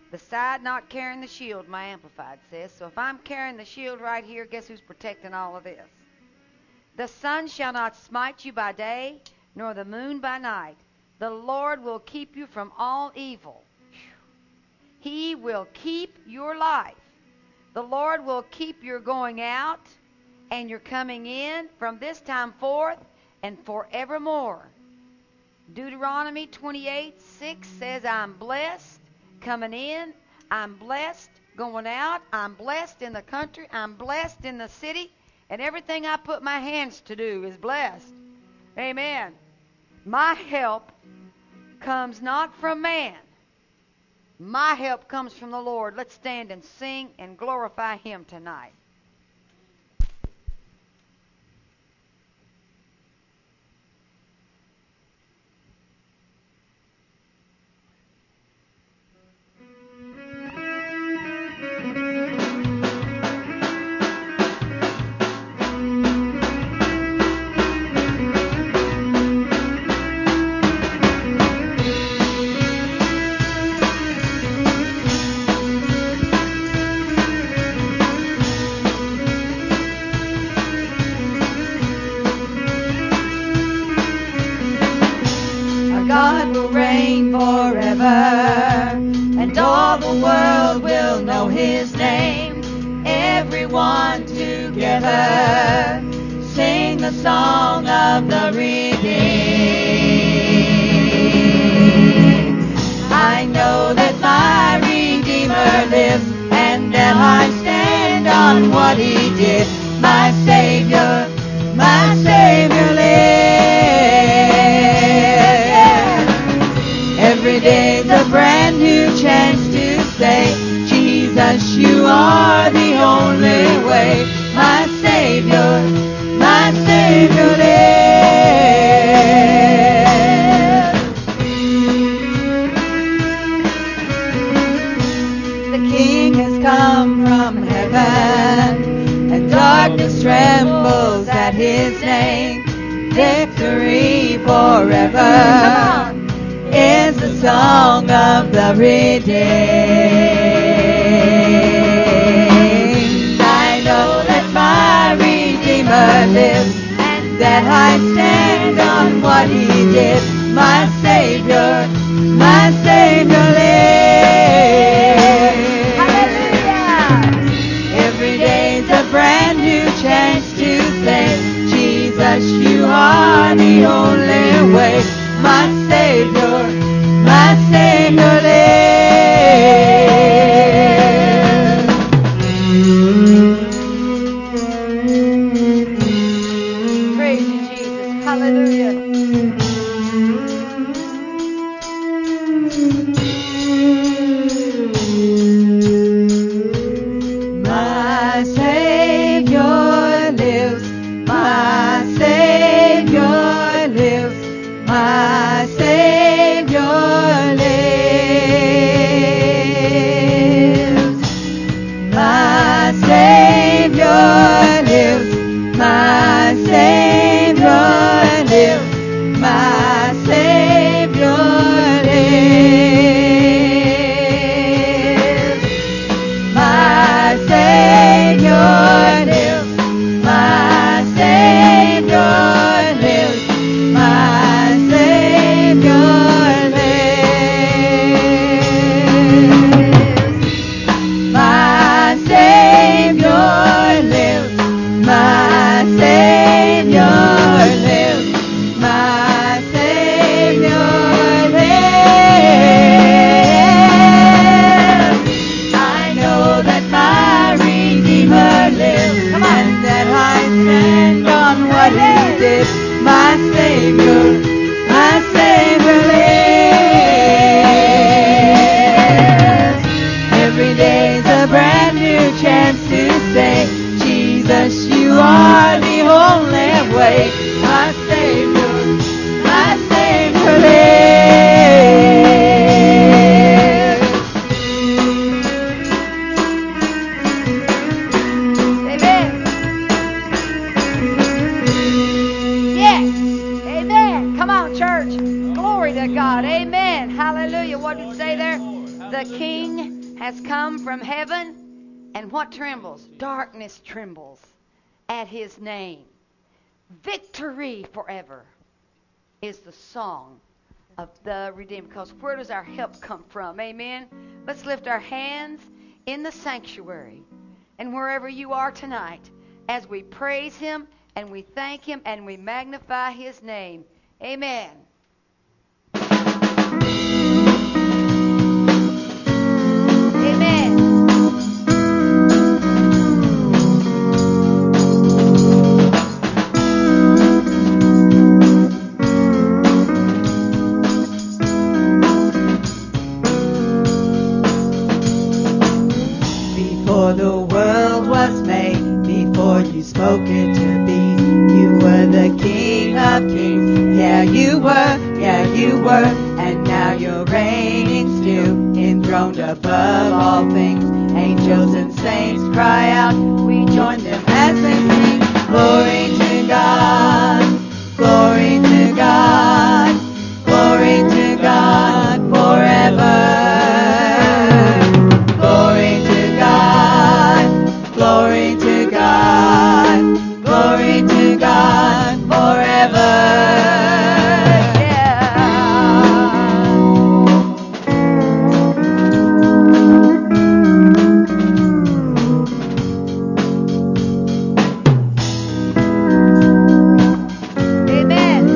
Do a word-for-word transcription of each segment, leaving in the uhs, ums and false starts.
Beside not carrying the shield, my Amplified says. So if I'm carrying the shield right here, guess who's protecting all of this? The sun shall not smite you by day, nor the moon by night. The Lord will keep you from all evil. He will keep your life. The Lord will keep your going out and your coming in from this time forth and forevermore. Deuteronomy twenty-eight six says, I'm blessed coming in. I'm blessed going out. I'm blessed in the country. I'm blessed in the city. And everything I put my hands to do is blessed. Amen. My help comes not from man. My help comes from the Lord. Let's stand and sing and glorify Him tonight. God will reign forever, and all the world will know His name. Everyone together sing the song of the redeemed. I know that my Redeemer lives, and that I stand on what He did. My Savior, my Savior lives. Every day's a brand new chance to say, Jesus, you are the only way. My Savior, my Savior lives. The King has come from heaven, and darkness trembles at His name. Victory forever is the song of the redeemed. I know that my Redeemer lives, and that I stand on what He did. My Savior, my Savior lives. Hallelujah! Every day's a brand new chance to say, Jesus, you are the only way. My Savior, my Savior lives. Praise you, Jesus. Hallelujah. My Savior lives. My Savior lives. My Savior lives. My Savior lives. My Savior lives. My Savior lives. My Savior lives. My Savior lives. My Savior lives. My Savior lives. My Savior lives. My Savior lives. I know that my Redeemer lives. Come on. And that I stand on what He did. My Savior, my Savior lives. Every day's a brand new chance to say, Jesus, you are the only way. My Savior, my Savior lives. Amen. Yes. Amen. Come on, church. Glory to God. Amen. Hallelujah. What did it say there? The King has come from heaven, and what trembles? Darkness trembles at his name. Victory forever is the song of the redeemed. Because where does our help come from? Amen. Let's lift our hands in the sanctuary and wherever you are tonight as we praise him and we thank him and we magnify his name. Amen. Amen. Before the world was made, before you spoke it to be, you were the King of Kings. Yeah, you were, yeah, you were, and now you're reigning still, enthroned above all things. Angels and saints cry out, we join them as they sing. Glory to God, glory to God, glory to God forever. Glory to God, glory to God, glory to God forever. Yeah. Amen.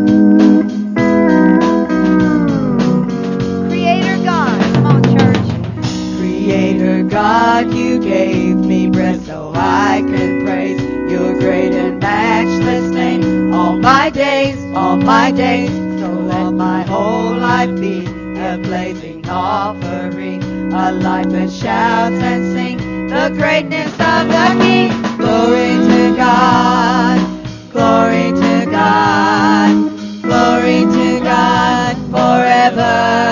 Creator God. Come on, church. Creator God, you gave me breath so I could praise your great and matchless name. All my days, all my days, so let my whole life be a blazing offering, a life that shouts and sings the greatness of the King. Glory to God, glory to God, glory to God forever.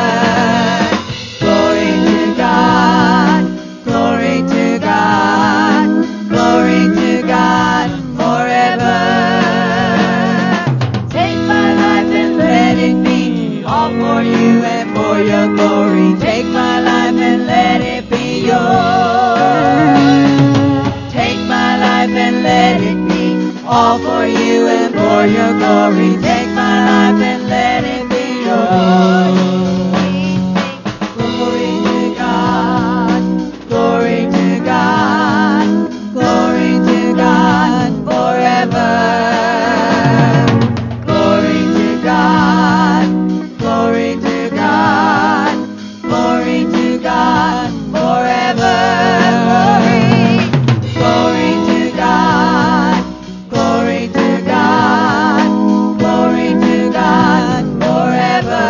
Glory to God, glory to God, glory to God forever. Take my life and let it be all for you and for your glory. Take my life and let it be yours. Take my life and let it be all for you and for your glory. Take my life and let it be yours. Glory to God, glory to God, glory to God forever. Glory to God, glory to God, glory to God forever. Glory, glory to God, glory to God, glory to God forever.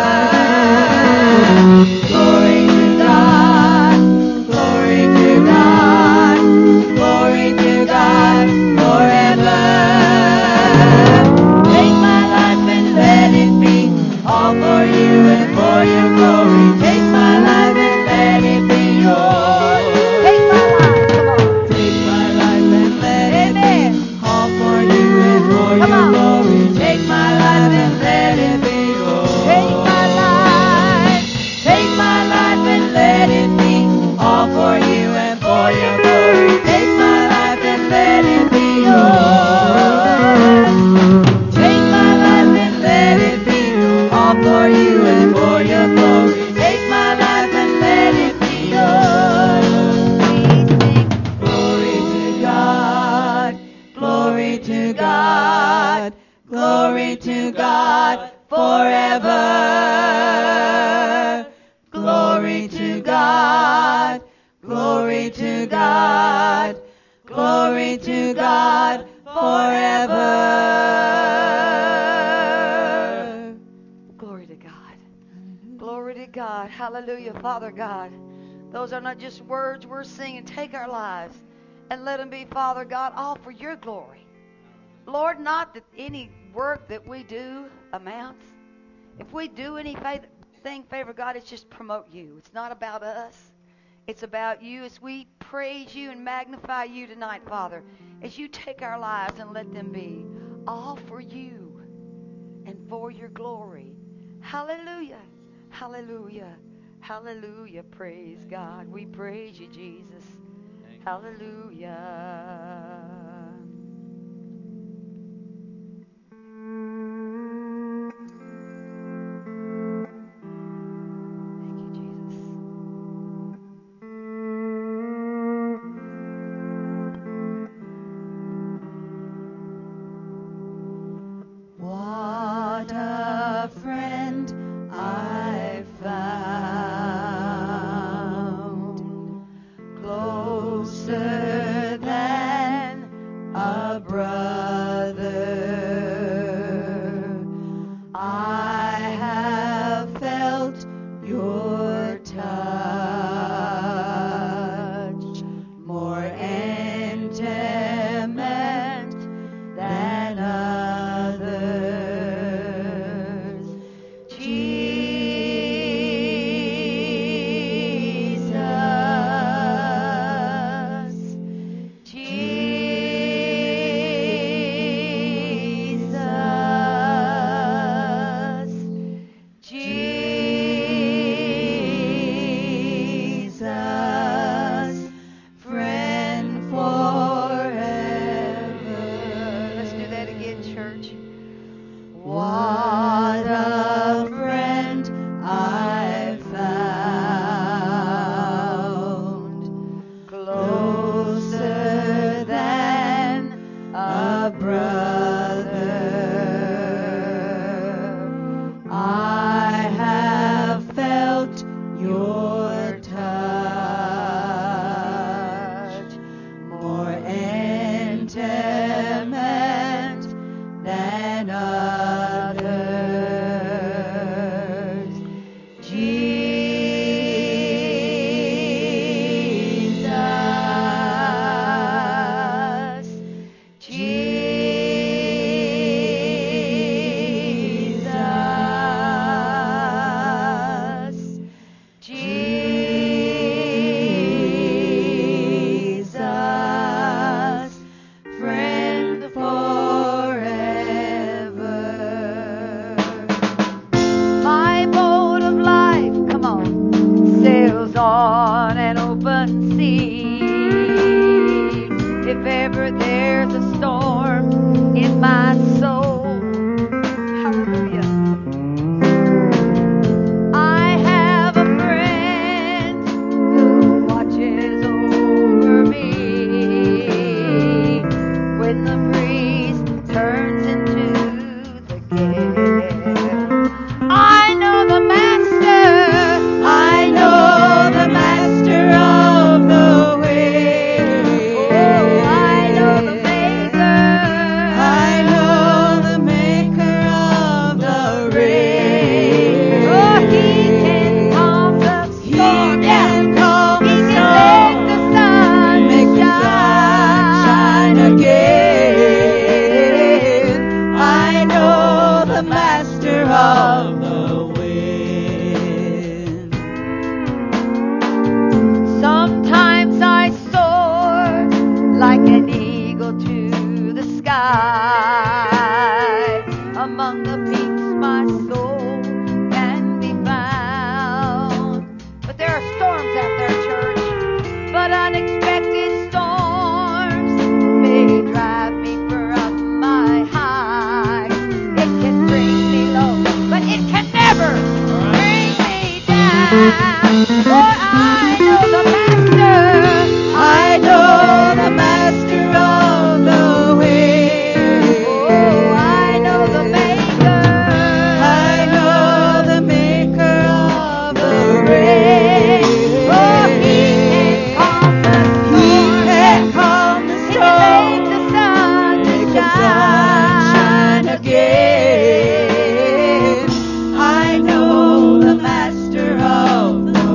Glory to God, glory to God, glory to God forever. Take my life and let it be all for you and for your glory. Take my life and let it be yours. Take my life. Come on. Take my life and let it Amen. be all for you and for Come your on. glory. Take my life and let it be yours. Take my life. Take my life and let it be all for you and for your glory. Take my life and let it be yours. Take my life and let it be all for you and for your glory. Take my life and let it be yours. Glory to God, glory to God, glory to God forever. Glory to God, glory to God, glory to God forever. Glory to God. Glory to God. Hallelujah, Father God. Those are not just words we're singing. Take our lives and let them be, Father God, all for your glory. Lord, not that any work that we do amounts. If we do anything, favor God, it's just promote you. It's not about us. It's about you as we praise you and magnify you tonight, Father, as you take our lives and let them be all for you and for your glory. Hallelujah. Hallelujah. Hallelujah. Praise God. We praise you, Jesus. Hallelujah. What a friend I found, closer than a brother. I have felt your touch, more intimate than others. Jesus, Jesus, Jesus, friend forever. Let's do that again, church. What a friend I found, closer than a brother. I have felt your touch, more intimate than others. Jesus, Jesus, Jesus, friend forever. My boat of life, come on, sails on an open sea. If ever there's a storm in my soul, hallelujah, I have a friend who watches over me. When the breeze turns into the gale, I know the master, I know the master of the way. Oh, I know the maker, I know the maker of the rain. Oh, he can calm the storm, he can calm the storm, make the sun, make the sun shine again. I know the master of the wind. Sometimes I soar like an eagle to the sky. Among the peaks my soul can be found. But there are storms out there, church. But unexpected storms may drive me from my high. It can bring me low, but it can never bring me down. For I know the master, I know the master of the way. Oh, I know the maker, I know the maker of the rain. Oh, he can calm the storm, he can calm the storm, make the sun, make the sun shine again. I know the master of the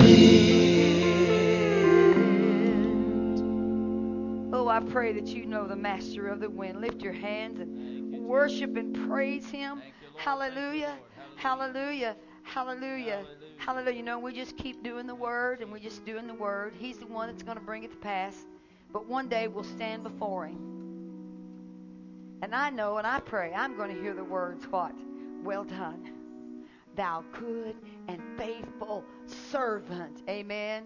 wind. Oh, I pray that you know the master of the wind. Lift your hands and worship and praise him. Hallelujah. Hallelujah. Hallelujah. Hallelujah. You know, we just keep doing the word and we're just doing the word. He's the one that's going to bring it to pass. But one day we'll stand before him. And I know and I pray I'm going to hear the words, what? Well done. thou good and faithful servant. Amen.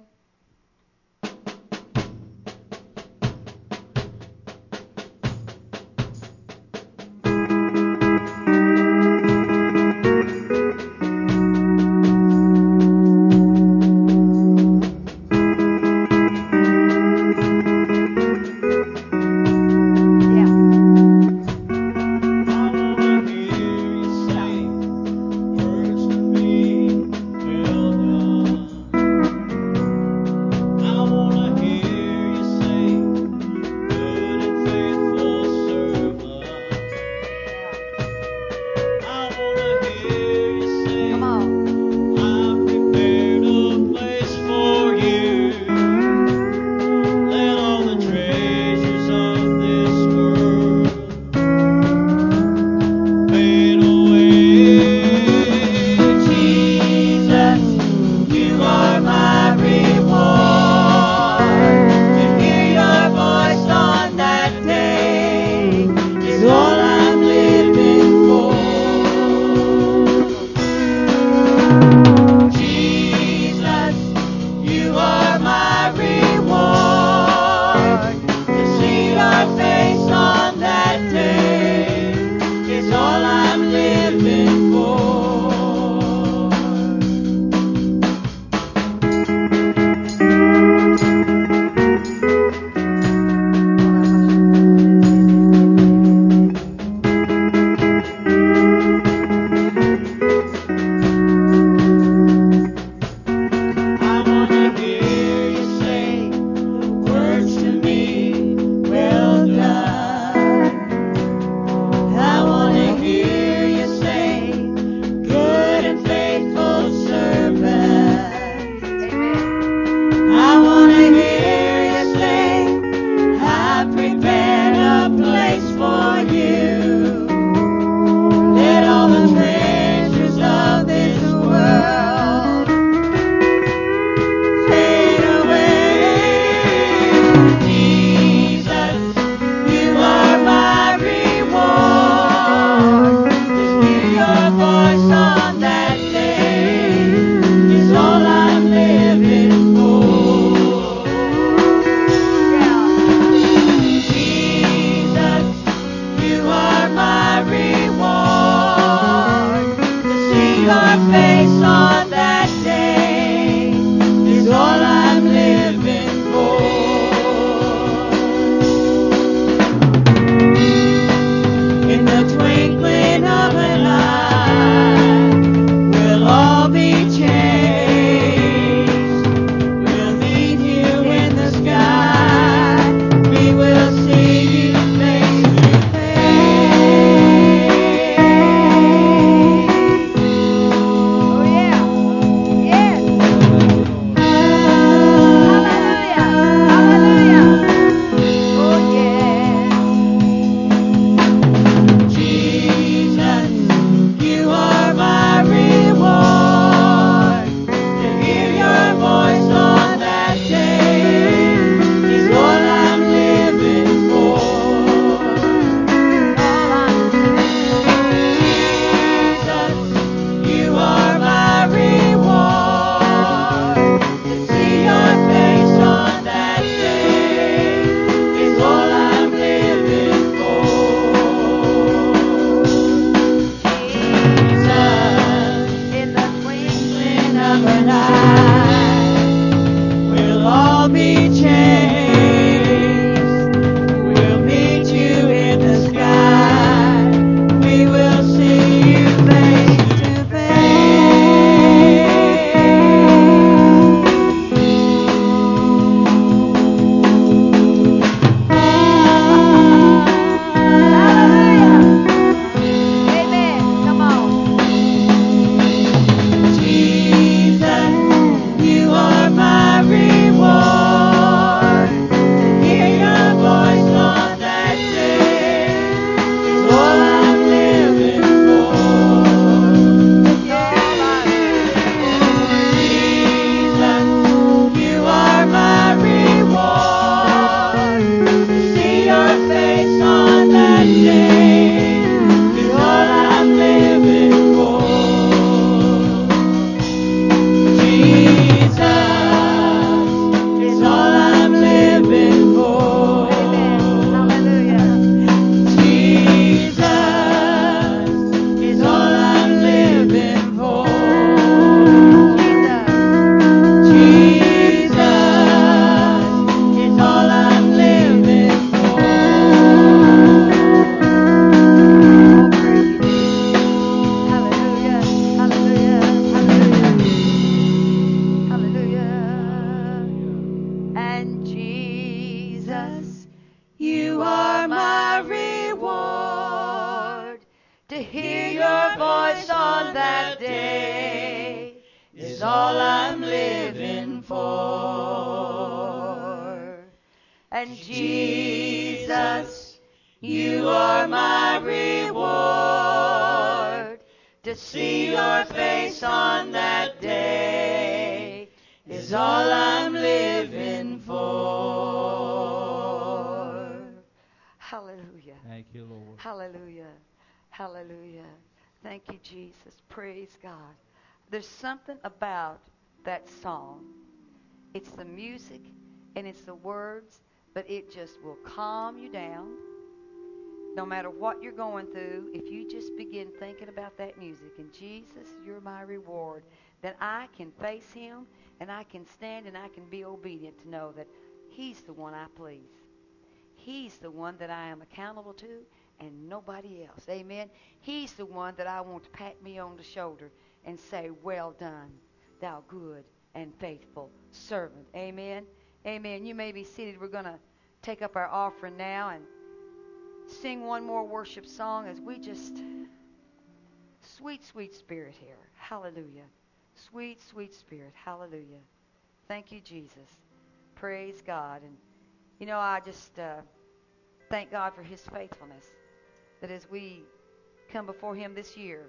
hear your voice on that day is all I'm living for. And Jesus, you are my reward. To see your face on that day is all I'm living for. Hallelujah. Thank you, Lord. Hallelujah. Hallelujah. Thank you, Jesus. Praise God. There's something about that song. It's the music and it's the words, but it just will calm you down. No matter what you're going through, if you just begin thinking about that music and Jesus, you're my reward, then I can face him and I can stand and I can be obedient to know that he's the one I please. He's the one that I am accountable to and nobody else. Amen. He's the one that I want to pat me on the shoulder and say, well done, thou good and faithful servant. Amen. Amen. You may be seated. We're going to take up our offering now and sing one more worship song as we just, sweet, sweet Spirit here. Hallelujah. Sweet, sweet Spirit. Hallelujah. Thank you, Jesus. Praise God. And, you know, I just uh, thank God for his faithfulness, that as we come before him this year,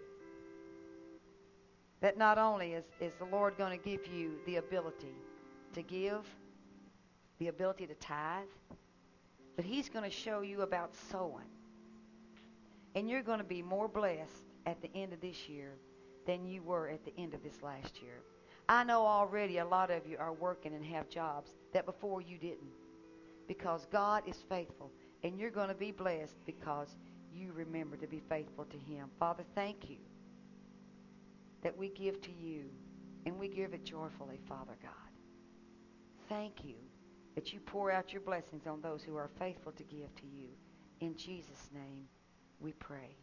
that not only is, is the Lord going to give you the ability to give, the ability to tithe, but he's going to show you about sowing. And you're going to be more blessed at the end of this year than you were at the end of this last year. I know already a lot of you are working and have jobs that before you didn't, because God is faithful. And you're going to be blessed because you remember to be faithful to him. Father, thank you that we give to you, and we give it joyfully, Father God. Thank you that you pour out your blessings on those who are faithful to give to you. In Jesus' name we pray.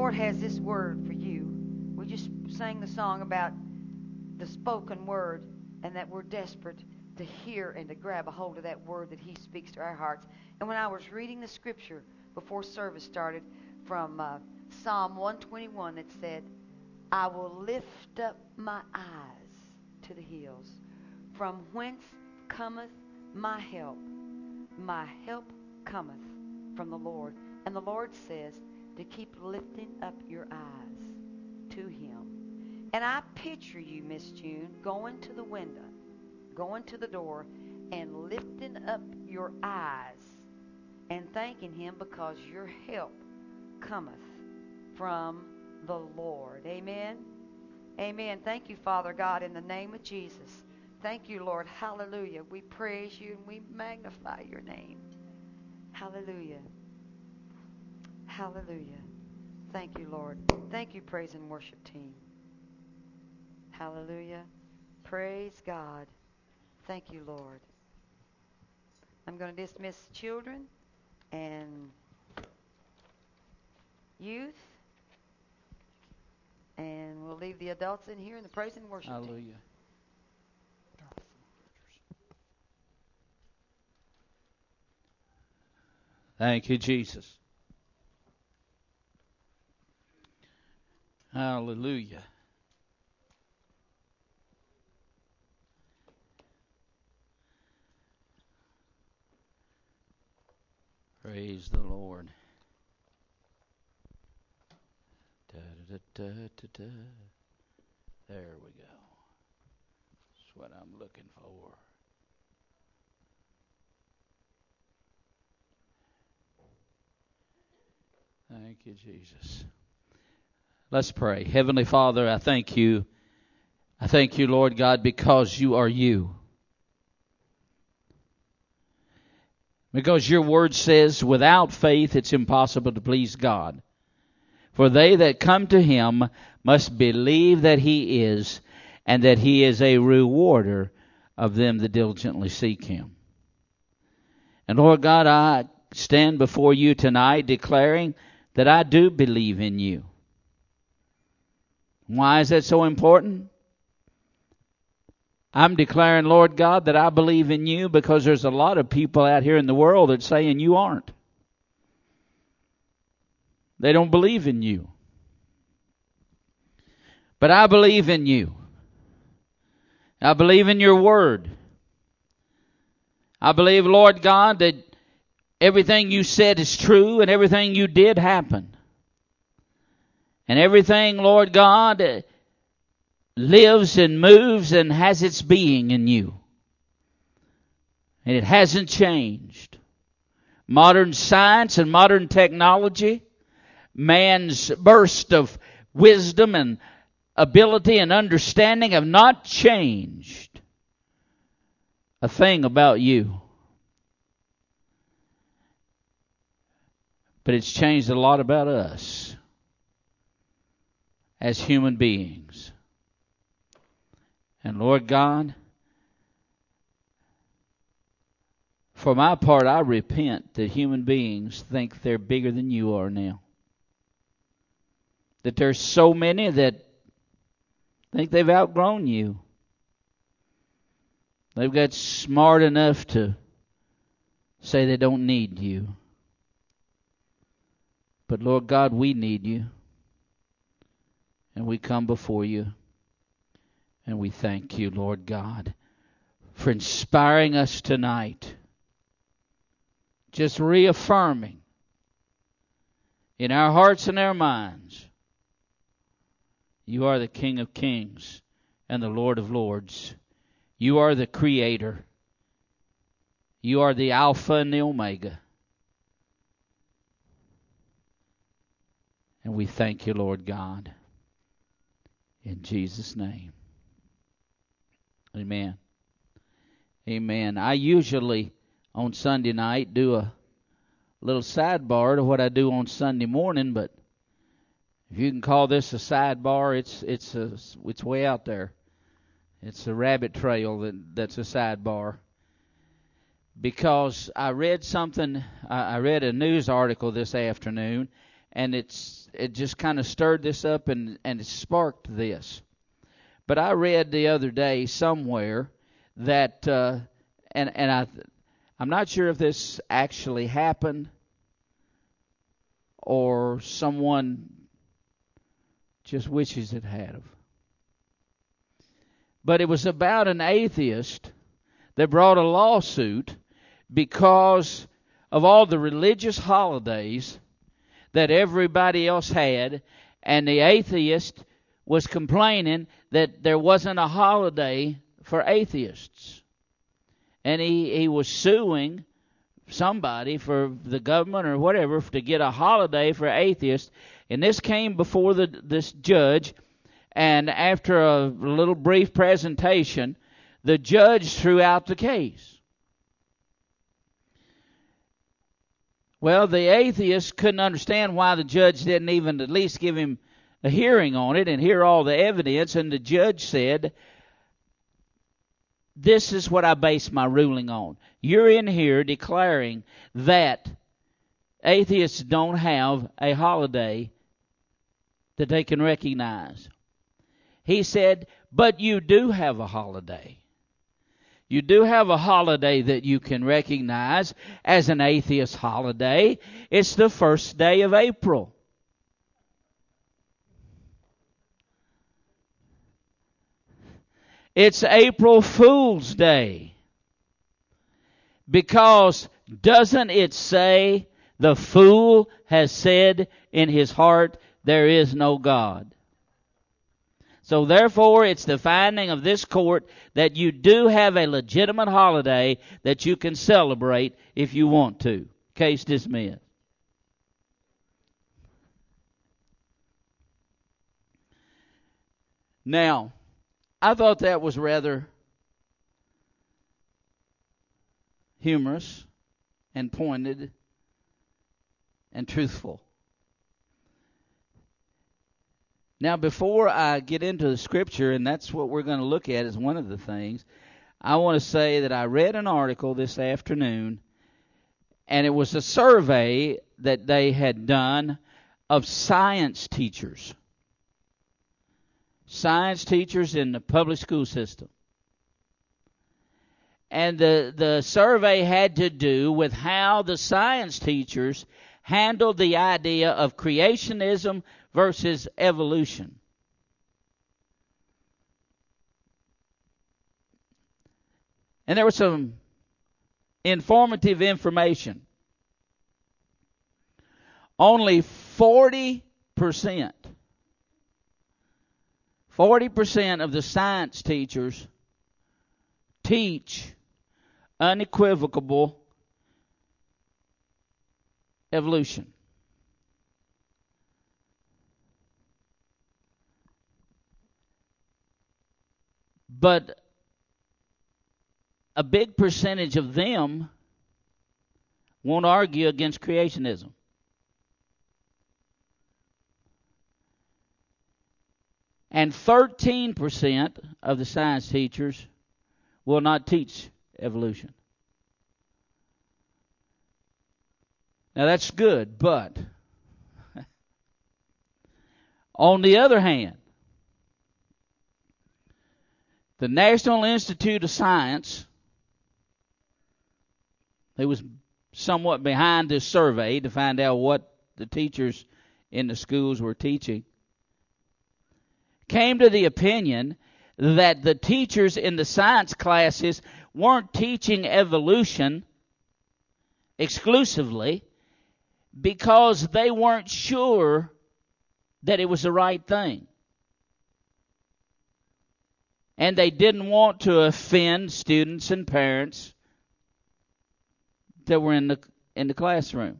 Lord has this word for you. We just sang the song about the spoken word, and that we're desperate to hear and to grab a hold of that word that He speaks to our hearts. And when I was reading the scripture before service started from uh, Psalm one twenty-one, that said, I will lift up my eyes to the hills, from whence cometh my help. My help cometh from the Lord. And the Lord says to keep lifting up your eyes to Him. And I picture you, Miss June, going to the window, going to the door, and lifting up your eyes and thanking Him because your help cometh from the Lord. Amen? Amen. Thank you, Father God, in the name of Jesus. Thank you, Lord. Hallelujah. We praise you and we magnify your name. Hallelujah. Hallelujah. Thank you, Lord. Thank you, praise and worship team. Hallelujah. Praise God. Thank you, Lord. I'm going to dismiss children and youth. And we'll leave the adults in here in the praise and worship Hallelujah. team. Thank you, Jesus. Hallelujah. Praise the Lord. Da, da, da, da, da. There we go. That's what I'm looking for. Thank you, Jesus. Let's pray. Heavenly Father, I thank you. I thank you, Lord God, because you are you. Because your word says, without faith it's impossible to please God. For they that come to Him must believe that He is, and that He is a rewarder of them that diligently seek Him. And Lord God, I stand before you tonight declaring that I do believe in you. Why is that so important? I'm declaring, Lord God, that I believe in you because there's a lot of people out here in the world that are saying you aren't. They don't believe in you. But I believe in you. I believe in your word. I believe, Lord God, that everything you said is true and everything you did happen. And everything, Lord God, lives and moves and has its being in you. And it hasn't changed. Modern science and modern technology, man's burst of wisdom and ability and understanding have not changed a thing about you. But it's changed a lot about us as human beings. And Lord God, for my part, I repent that human beings think they're bigger than you are now. That there's so many that think they've outgrown you. They've got smart enough to say they don't need you. But Lord God, we need you. And we come before you. And we thank you, Lord God, for inspiring us tonight. Just reaffirming in our hearts and our minds, you are the King of Kings and the Lord of Lords. You are the Creator. You are the Alpha and the Omega. And we thank you, Lord God. In Jesus' name. Amen. Amen. I usually, on Sunday night, do a little sidebar to what I do on Sunday morning, but if you can call this a sidebar, it's it's a, it's way out there. It's a rabbit trail that, that's a sidebar. Because I read something, I, I read a news article this afternoon, and it's it just kind of stirred this up and, and it sparked this. But I read the other day somewhere that, uh, and and I, I'm not sure if this actually happened or someone just wishes it had of. But it was about an atheist that brought a lawsuit because of all the religious holidays that everybody else had, and the atheist was complaining that there wasn't a holiday for atheists. And he, he was suing somebody, for the government or whatever, to get a holiday for atheists. And this came before the this judge, and after a little brief presentation, the judge threw out the case. Well, the atheist couldn't understand why the judge didn't even at least give him a hearing on it and hear all the evidence, and the judge said, this is what I base my ruling on. You're in here declaring that atheists don't have a holiday that they can recognize. He said, but you do have a holiday. You do have a holiday that you can recognize as an atheist holiday. It's the first day of April. It's April Fool's Day. Because doesn't it say, the fool has said in his heart, there is no God? So therefore, it's the finding of this court that you do have a legitimate holiday that you can celebrate if you want to. Case dismissed. Now, I thought that was rather humorous and pointed and truthful. Now, before I get into the scripture, and that's what we're going to look at as one of the things, I want to say that I read an article this afternoon, and it was a survey that they had done of science teachers. Science teachers in the public school system. And the, the survey had to do with how the science teachers handled the idea of creationism versus evolution. And there was some informative information. Only forty percent, forty percent of the science teachers teach unequivocal evolution. But a big percentage of them won't argue against creationism. And thirteen percent of the science teachers will not teach evolution. Now that's good, but on the other hand, the National Institute of Science, who was somewhat behind this survey to find out what the teachers in the schools were teaching, came to the opinion that the teachers in the science classes weren't teaching evolution exclusively because they weren't sure that it was the right thing. And they didn't want to offend students and parents that were in the in the classroom.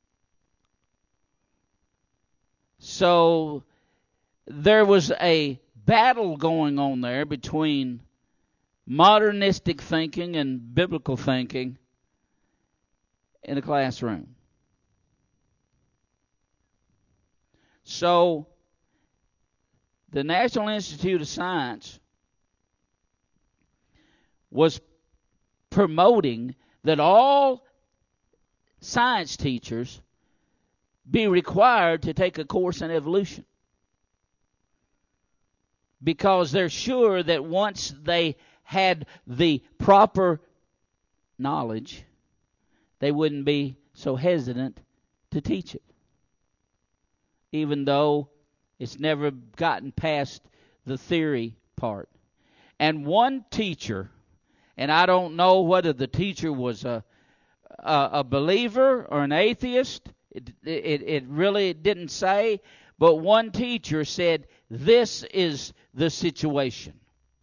So there was a battle going on there between modernistic thinking and biblical thinking in the classroom. So the National Institute of Science was promoting that all science teachers be required to take a course in evolution. Because they're sure that once they had the proper knowledge, they wouldn't be so hesitant to teach it. Even though it's never gotten past the theory part. And one teacher, and I don't know whether the teacher was a a, a believer or an atheist, it, it, it really didn't say, but one teacher said, this is the situation.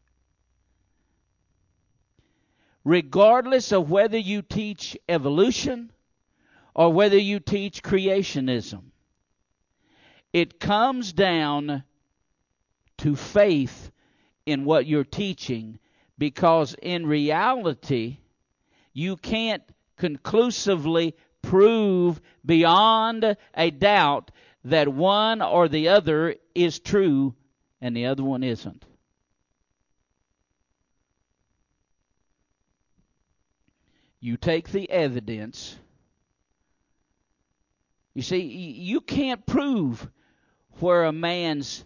Regardless of whether you teach evolution or whether you teach creationism, it comes down to faith in what you're teaching, because in reality, you can't conclusively prove beyond a doubt that one or the other is true and the other one isn't. You take the evidence. You see, you can't prove where a man's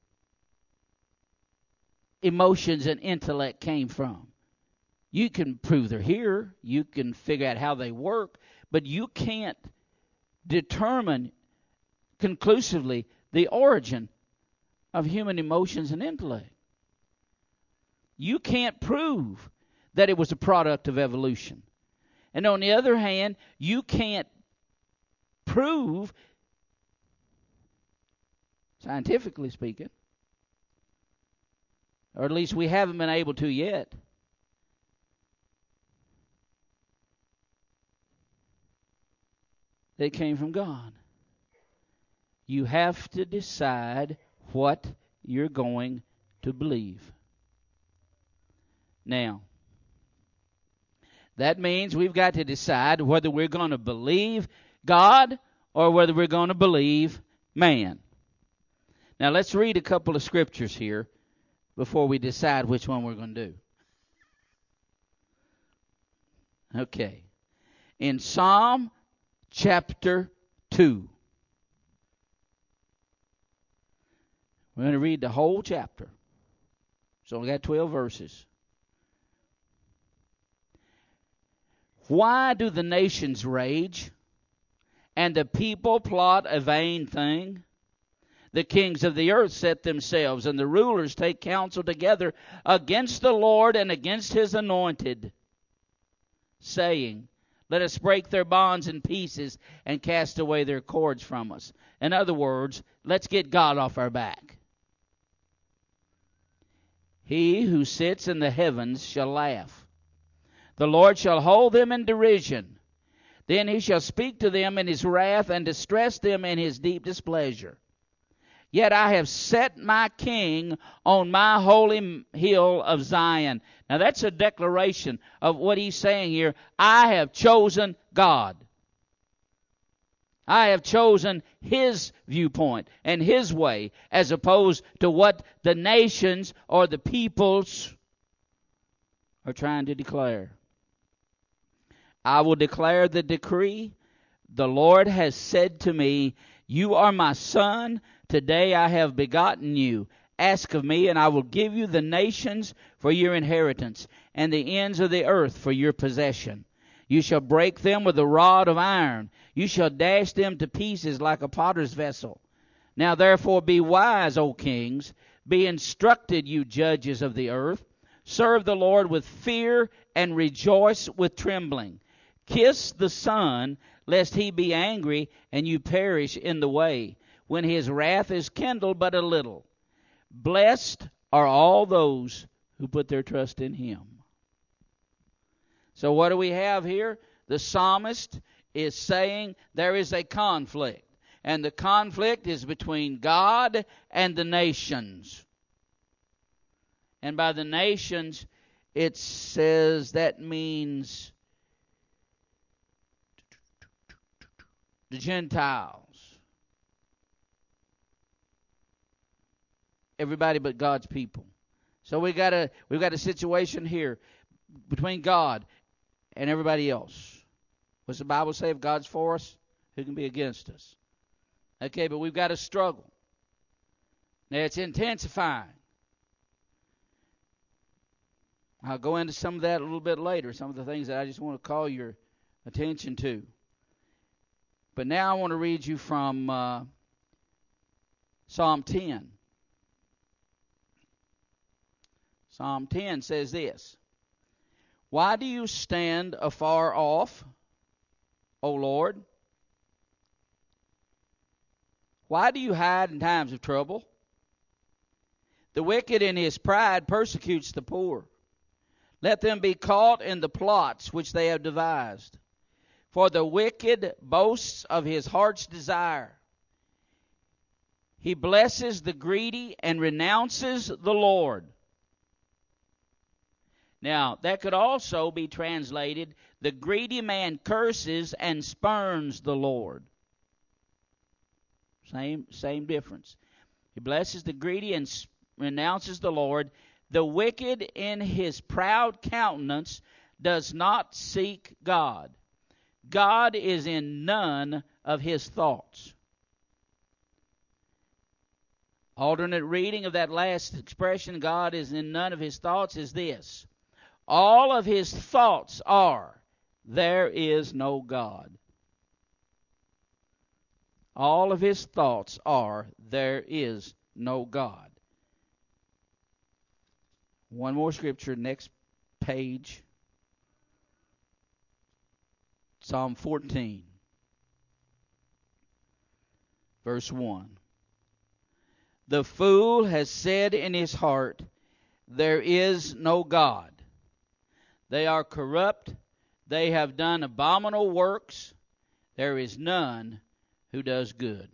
emotions and intellect came from. You can prove they're here. You can figure out how they work. But you can't determine conclusively the origin of human emotions and intellect. You can't prove that it was a product of evolution. And on the other hand, you can't prove, scientifically speaking, or at least we haven't been able to yet, that it came from God. You have to decide what you're going to believe. Now, that means we've got to decide whether we're going to believe God or whether we're going to believe man. Now, let's read a couple of scriptures here before we decide which one we're going to do. Okay. In Psalm chapter two, we're going to read the whole chapter. So we got twelve verses. Why do the nations rage, and the people plot a vain thing? The kings of the earth set themselves, and the rulers take counsel together against the Lord and against his anointed, saying, let us break their bonds in pieces and cast away their cords from us. In other words, let's get God off our back. He who sits in the heavens shall laugh. The Lord shall hold them in derision. Then he shall speak to them in his wrath and distress them in his deep displeasure. Yet I have set my king on my holy hill of Zion. Now that's a declaration of what he's saying here. I have chosen God. I have chosen his viewpoint and his way, as opposed to what the nations or the peoples are trying to declare. I will declare the decree. The Lord has said to me, you are my son. Today I have begotten you. Ask of me, and I will give you the nations for your inheritance, and the ends of the earth for your possession. You shall break them with a rod of iron. You shall dash them to pieces like a potter's vessel. Now therefore be wise, O kings. Be instructed, you judges of the earth. Serve the Lord with fear and rejoice with trembling. Kiss the Son, lest he be angry and you perish in the way, when his wrath is kindled but a little. Blessed are all those who put their trust in him. So what do we have here? The psalmist is saying there is a conflict. And the conflict is between God and the nations. And by the nations, it says that means the Gentiles. Everybody but God's people. So we got a we've got a situation here between God and everybody else. What's the Bible say? If God's for us, who can be against us? Okay, but we've got a struggle. Now it's intensifying. I'll go into some of that a little bit later, some of the things that I just want to call your attention to. But now I want to read you from uh, Psalm ten. Psalm ten says this: Why do you stand afar off, O Lord? Why do you hide in times of trouble? The wicked in his pride persecutes the poor. Let them be caught in the plots which they have devised. For the wicked boasts of his heart's desire. He blesses the greedy and renounces the Lord. Now, that could also be translated, the greedy man curses and spurns the Lord. Same, same difference. He blesses the greedy and renounces the Lord. The wicked in his proud countenance does not seek God. God is in none of his thoughts. Alternate reading of that last expression, God is in none of his thoughts, is this: all of his thoughts are, there is no God. All of his thoughts are, there is no God. One more scripture, next page. Psalm fourteen, verse one. The fool has said in his heart, there is no God. They are corrupt. They have done abominable works. There is none who does good.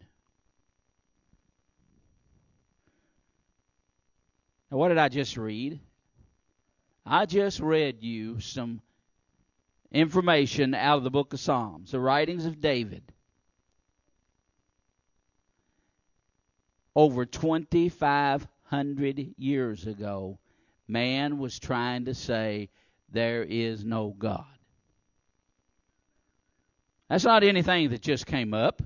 Now, what did I just read? I just read you some information out of the book of Psalms, the writings of David. Over twenty-five hundred years ago, man was trying to say, there is no God. That's not anything that just came up.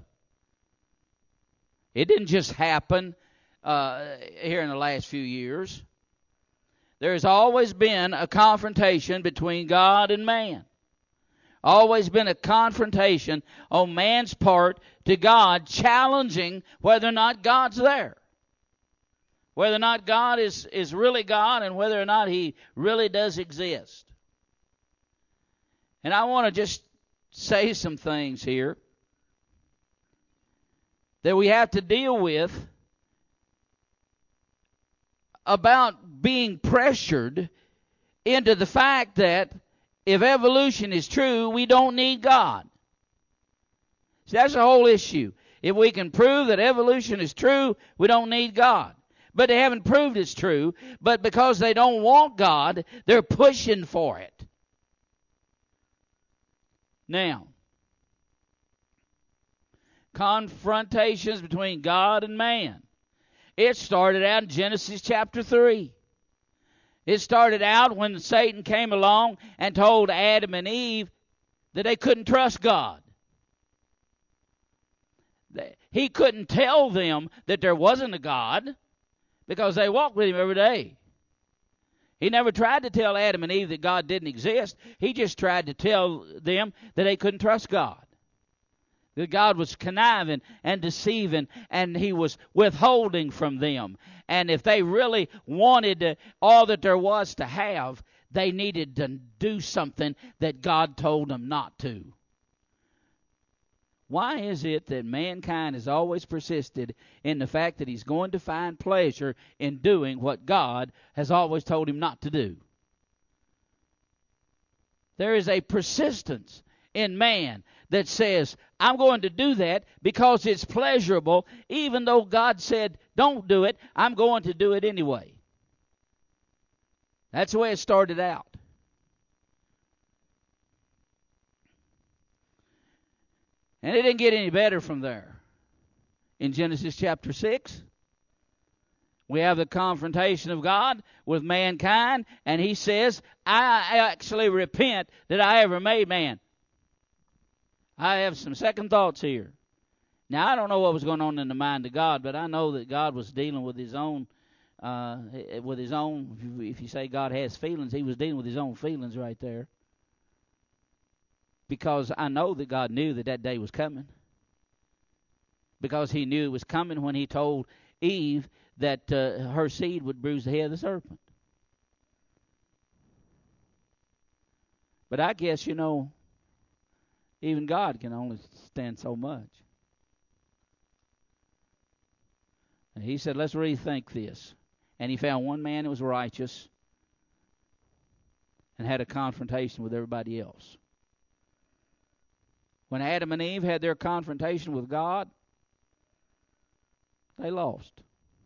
It didn't just happen uh, here in the last few years. There has always been a confrontation between God and man. Always been a confrontation on man's part to God, challenging whether or not God's there. Whether or not God is, is really God and whether or not he really does exist. And I want to just say some things here that we have to deal with about being pressured into the fact that if evolution is true, we don't need God. See, that's the whole issue. If we can prove that evolution is true, we don't need God. But they haven't proved it's true. But because they don't want God, they're pushing for it. Now, confrontations between God and man. It started out in Genesis chapter three. It started out when Satan came along and told Adam and Eve that they couldn't trust God. He couldn't tell them that there wasn't a God because they walked with him every day. He never tried to tell Adam and Eve that God didn't exist. He just tried to tell them that they couldn't trust God. That God was conniving and deceiving, and he was withholding from them. And if they really wanted all that there was to have, they needed to do something that God told them not to. Why is it that mankind has always persisted in the fact that he's going to find pleasure in doing what God has always told him not to do? There is a persistence in man that says, I'm going to do that because it's pleasurable, even though God said, don't do it, I'm going to do it anyway. That's the way it started out. And it didn't get any better from there. In Genesis chapter six, we have the confrontation of God with mankind, and he says, I actually repent that I ever made man. I have some second thoughts here. Now, I don't know what was going on in the mind of God, but I know that God was dealing with his own, uh, with his own, if you, if you say God has feelings, he was dealing with his own feelings right there. Because I know that God knew that that day was coming. Because he knew it was coming when he told Eve that uh, her seed would bruise the head of the serpent. But I guess, you know, even God can only stand so much. And he said, let's rethink this. And he found one man that was righteous and had a confrontation with everybody else. When Adam and Eve had their confrontation with God, they lost.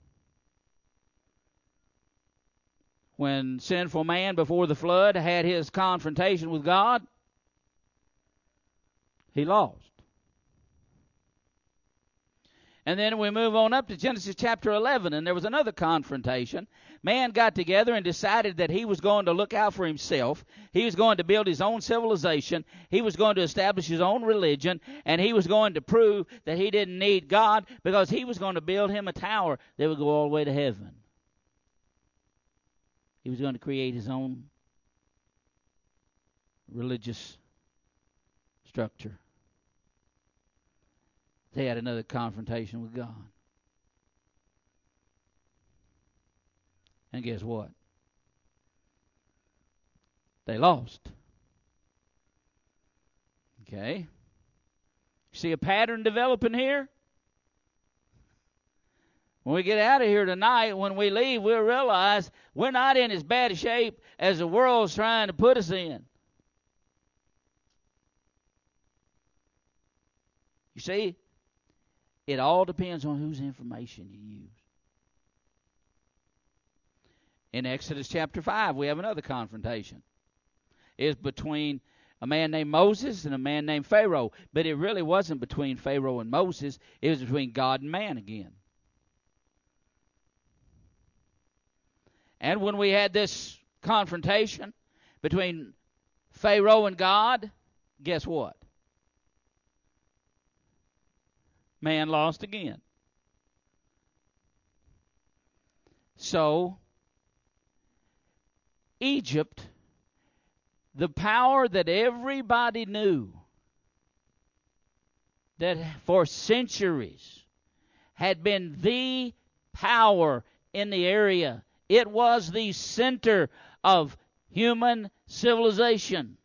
When sinful man before the flood had his confrontation with God, he lost. And then we move on up to Genesis chapter eleven, and there was another confrontation. Man got together and decided that he was going to look out for himself. He was going to build his own civilization. He was going to establish his own religion, and he was going to prove that he didn't need God because he was going to build him a tower that would go all the way to heaven. He was going to create his own religious structure. They had another confrontation with God. And guess what? They lost. Okay? See a pattern developing here? When we get out of here tonight, when we leave, we'll realize we're not in as bad a shape as the world's trying to put us in. You see, it all depends on whose information you use. In Exodus chapter five, we have another confrontation. It's between a man named Moses and a man named Pharaoh. But it really wasn't between Pharaoh and Moses. It was between God and man again. And when we had this confrontation between Pharaoh and God, guess what? Man lost again. So, Egypt, the power that everybody knew, that for centuries had been the power in the area, it was the center of human civilization,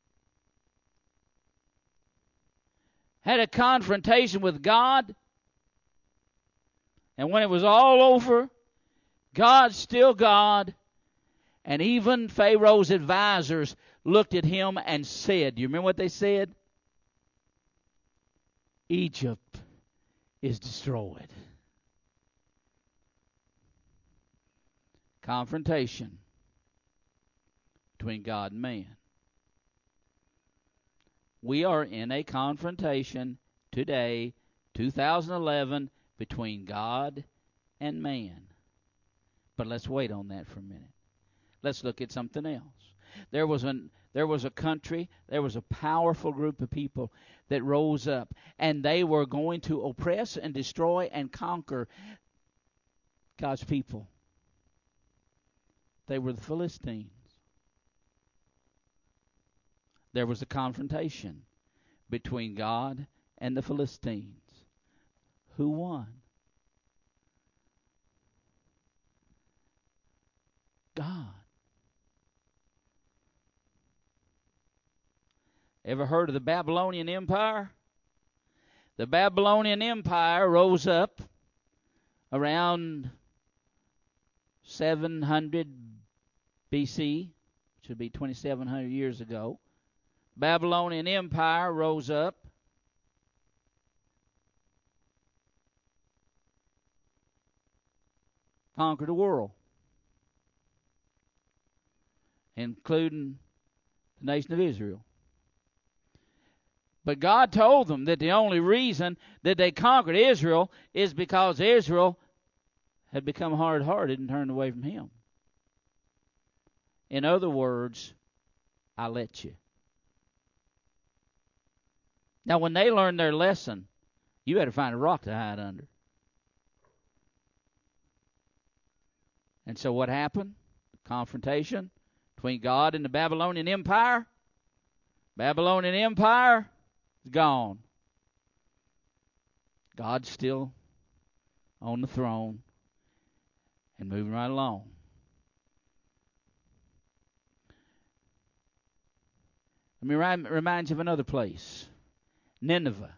had a confrontation with God, and when it was all over, God's still God, and even Pharaoh's advisors looked at him and said, do you remember what they said? Egypt is destroyed. Confrontation between God and man. We are in a confrontation today, two thousand eleven, between God and man. But let's wait on that for a minute. Let's look at something else. There was an there was a country, there was a powerful group of people that rose up, and they were going to oppress and destroy and conquer God's people. They were the Philistines. There was a confrontation between God and the Philistines. Who won? God. Ever heard of the Babylonian Empire? The Babylonian Empire rose up around seven hundred B C, which would be twenty-seven hundred years ago. Babylonian Empire rose up. Conquered the world, including the nation of Israel. But God told them that the only reason that they conquered Israel is because Israel had become hard-hearted and turned away from Him. In other words, I let you. Now, when they learned their lesson You better find a rock to hide under. And so what happened? Confrontation between God and the Babylonian Empire. Babylonian Empire is gone. God's still on the throne and moving right along. Let me remind you of another place. Nineveh.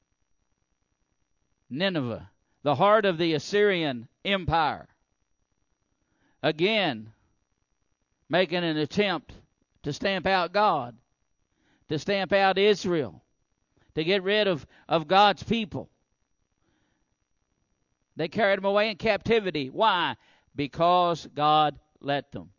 Nineveh, the heart of the Assyrian Empire. Again, making an attempt to stamp out God, to stamp out Israel, to get rid of, of God's people. They carried them away in captivity. Why? Because God let them.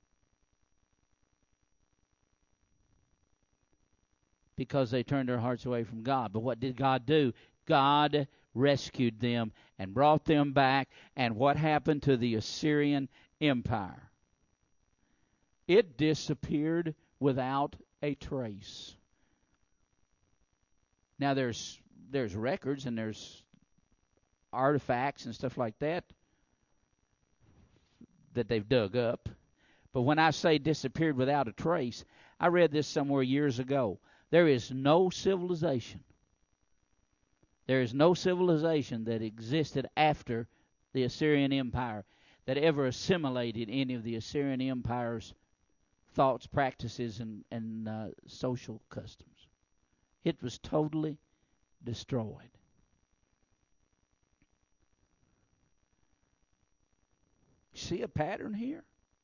Because they turned their hearts away from God. But what did God do? God rescued them and brought them back. And what happened to the Assyrian Empire? It disappeared without a trace. Now there's there's records and there's artifacts and stuff like that that they've dug up. But when I say disappeared without a trace, I read this somewhere years ago. There is no civilization. There is no civilization that existed after the Assyrian Empire that ever assimilated any of the Assyrian Empire's thoughts, practices, and, and uh, social customs. It was totally destroyed. See a pattern here?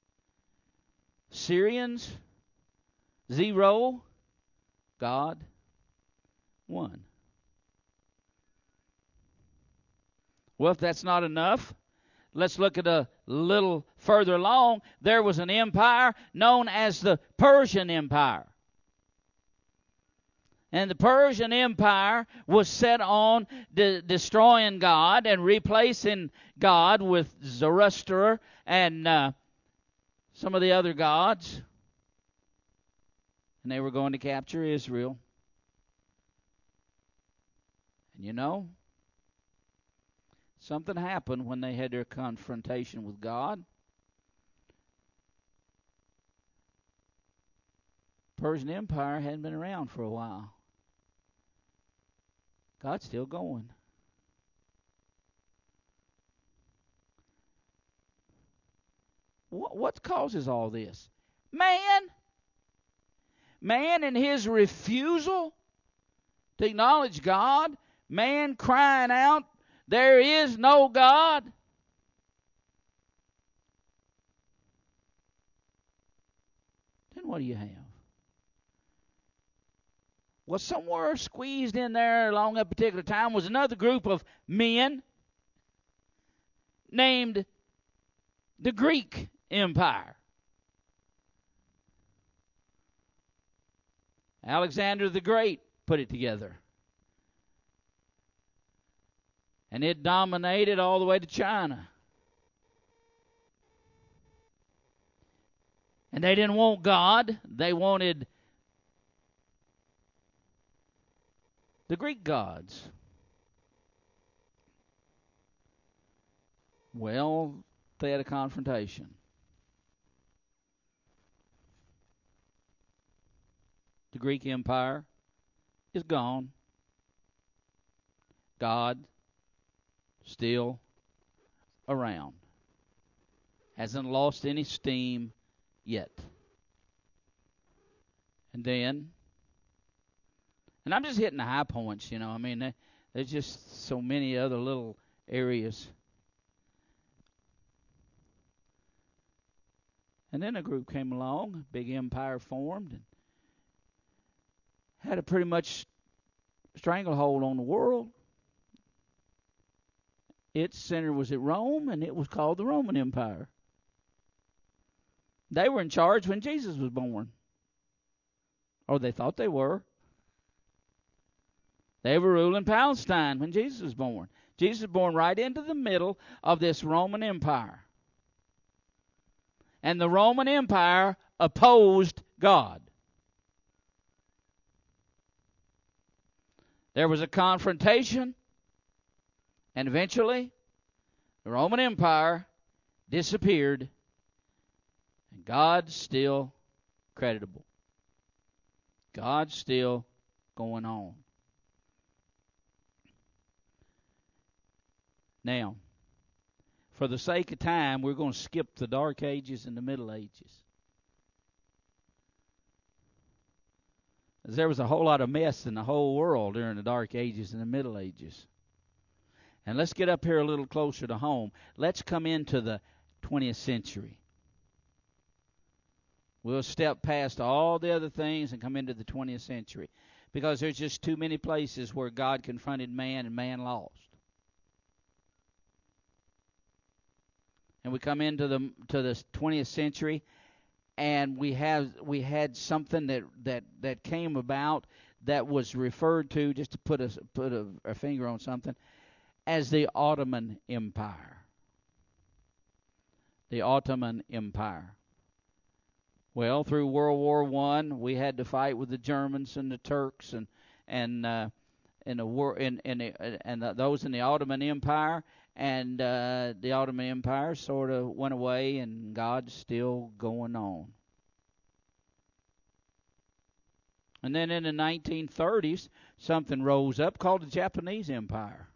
Syrians, zero. God, one. Well, if that's not enough, let's look at a little further along. There was an empire known as the Persian Empire. And the Persian Empire was set on de- destroying God and replacing God with Zoroaster and uh, some of the other gods. And they were going to capture Israel. And you know, something happened when they had their confrontation with God. Persian Empire hadn't been around for a while. God's still going. What, what causes all this? Man. Man in his refusal to acknowledge God. Man crying out, there is no God. Then what do you have? Well, somewhere squeezed in there along that particular time was another group of men named the Greek Empire. Alexander the Great put it together. And it dominated all the way to China. And they didn't want God. They wanted the Greek gods. Well, they had a confrontation. The Greek Empire is gone. God still around. Hasn't lost any steam yet. And then, and I'm just hitting the high points, you know. I mean, there's just so many other little areas. And then a group came along, a big empire formed, and had a pretty much stranglehold on the world. Its center was at Rome, and it was called the Roman Empire. They were in charge when Jesus was born. Or they thought they were. They were ruling Palestine when Jesus was born. Jesus was born right into the middle of this Roman Empire. And the Roman Empire opposed God. There was a confrontation. And eventually, the Roman Empire disappeared, and God's still creditable. God's still going on. Now, for the sake of time, we're going to skip the Dark Ages and the Middle Ages. There was a whole lot of mess in the whole world during the Dark Ages and the Middle Ages. And let's get up here a little closer to home. Let's come into the twentieth century. We'll step past all the other things and come into the twentieth century. Because there's just too many places where God confronted man and man lost. And we come into the to the twentieth century, and we have we had something that, that, that came about that was referred to, just to put a put a, a finger on something, as the Ottoman Empire. The Ottoman Empire. Well, through World War One, we had to fight with the Germans and the Turks and and uh, in the war in in the, and the, those in the Ottoman Empire, and uh, the Ottoman Empire sort of went away, and God's still going on. And then in the nineteen thirties, something rose up called the Japanese Empire.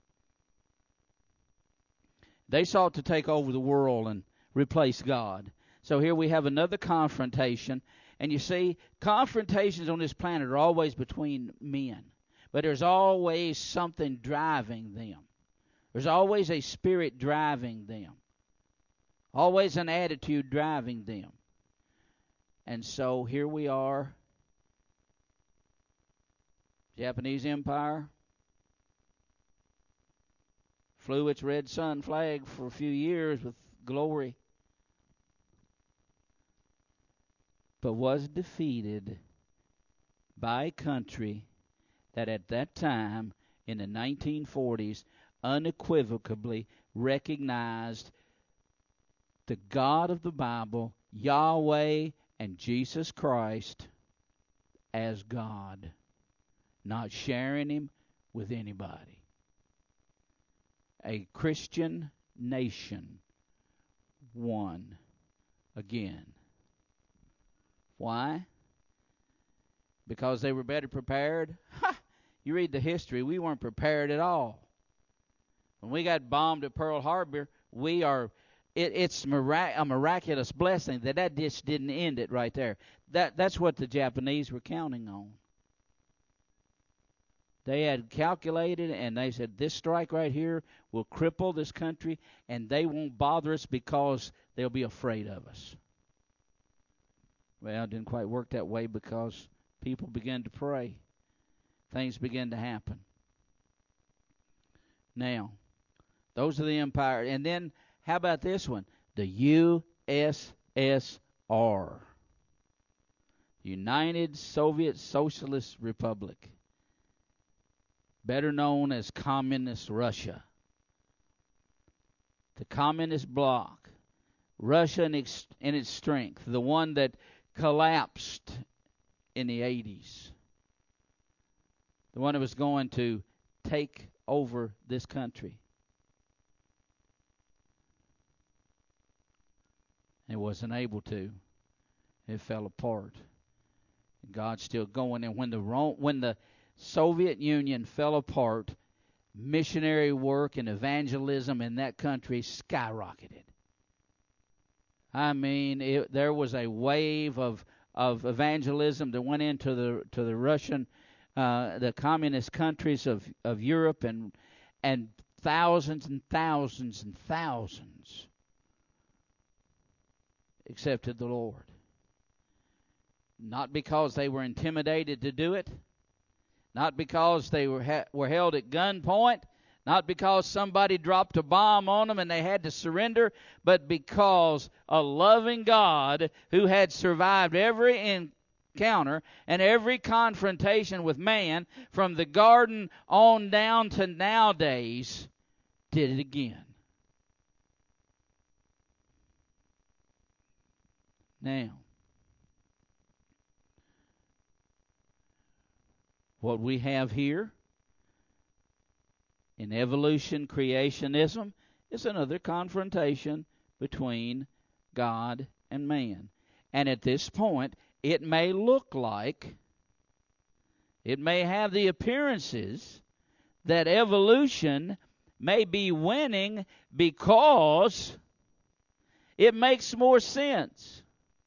They sought to take over the world and replace God. So here we have another confrontation. And you see, confrontations on this planet are always between men. But there's always something driving them. There's always a spirit driving them. Always an attitude driving them. And so here we are. Japanese Empire flew its red sun flag for a few years with glory, but was defeated by a country that at that time, in the nineteen forties, unequivocally recognized the God of the Bible, Yahweh, and Jesus Christ as God, not sharing Him with anybody. A Christian nation won again. Why? Because they were better prepared? Ha! You read the history, we weren't prepared at all. When we got bombed at Pearl Harbor, we are, it, it's mirac- a miraculous blessing that that just didn't end it right there. That That's what the Japanese were counting on. They had calculated, and they said, this strike right here will cripple this country, and they won't bother us because they'll be afraid of us. Well, it didn't quite work that way because people began to pray. Things began to happen. Now, those are the empire. And then, how about this one? The U S S R. United Soviet Socialist Republic. Better known as Communist Russia. The Communist bloc. Russia in its, in its strength. The one that collapsed in the eighties. The one that was going to take over this country. It wasn't able to. It fell apart. God's still going. And when the when the Soviet Union fell apart, missionary work and evangelism in that country skyrocketed. I mean, it, there was a wave of of evangelism that went into the to the Russian, uh, the communist countries of, of Europe, and and thousands and thousands and thousands accepted the Lord. Not because they were intimidated to do it. Not because they were ha- were held at gunpoint, not because somebody dropped a bomb on them and they had to surrender, but because a loving God who had survived every encounter and every confrontation with man from the garden on down to nowadays did it again. Now, what we have here in evolution, creationism, it's another confrontation between God and man. And at this point, it may look like, it may have the appearances that evolution may be winning because it makes more sense.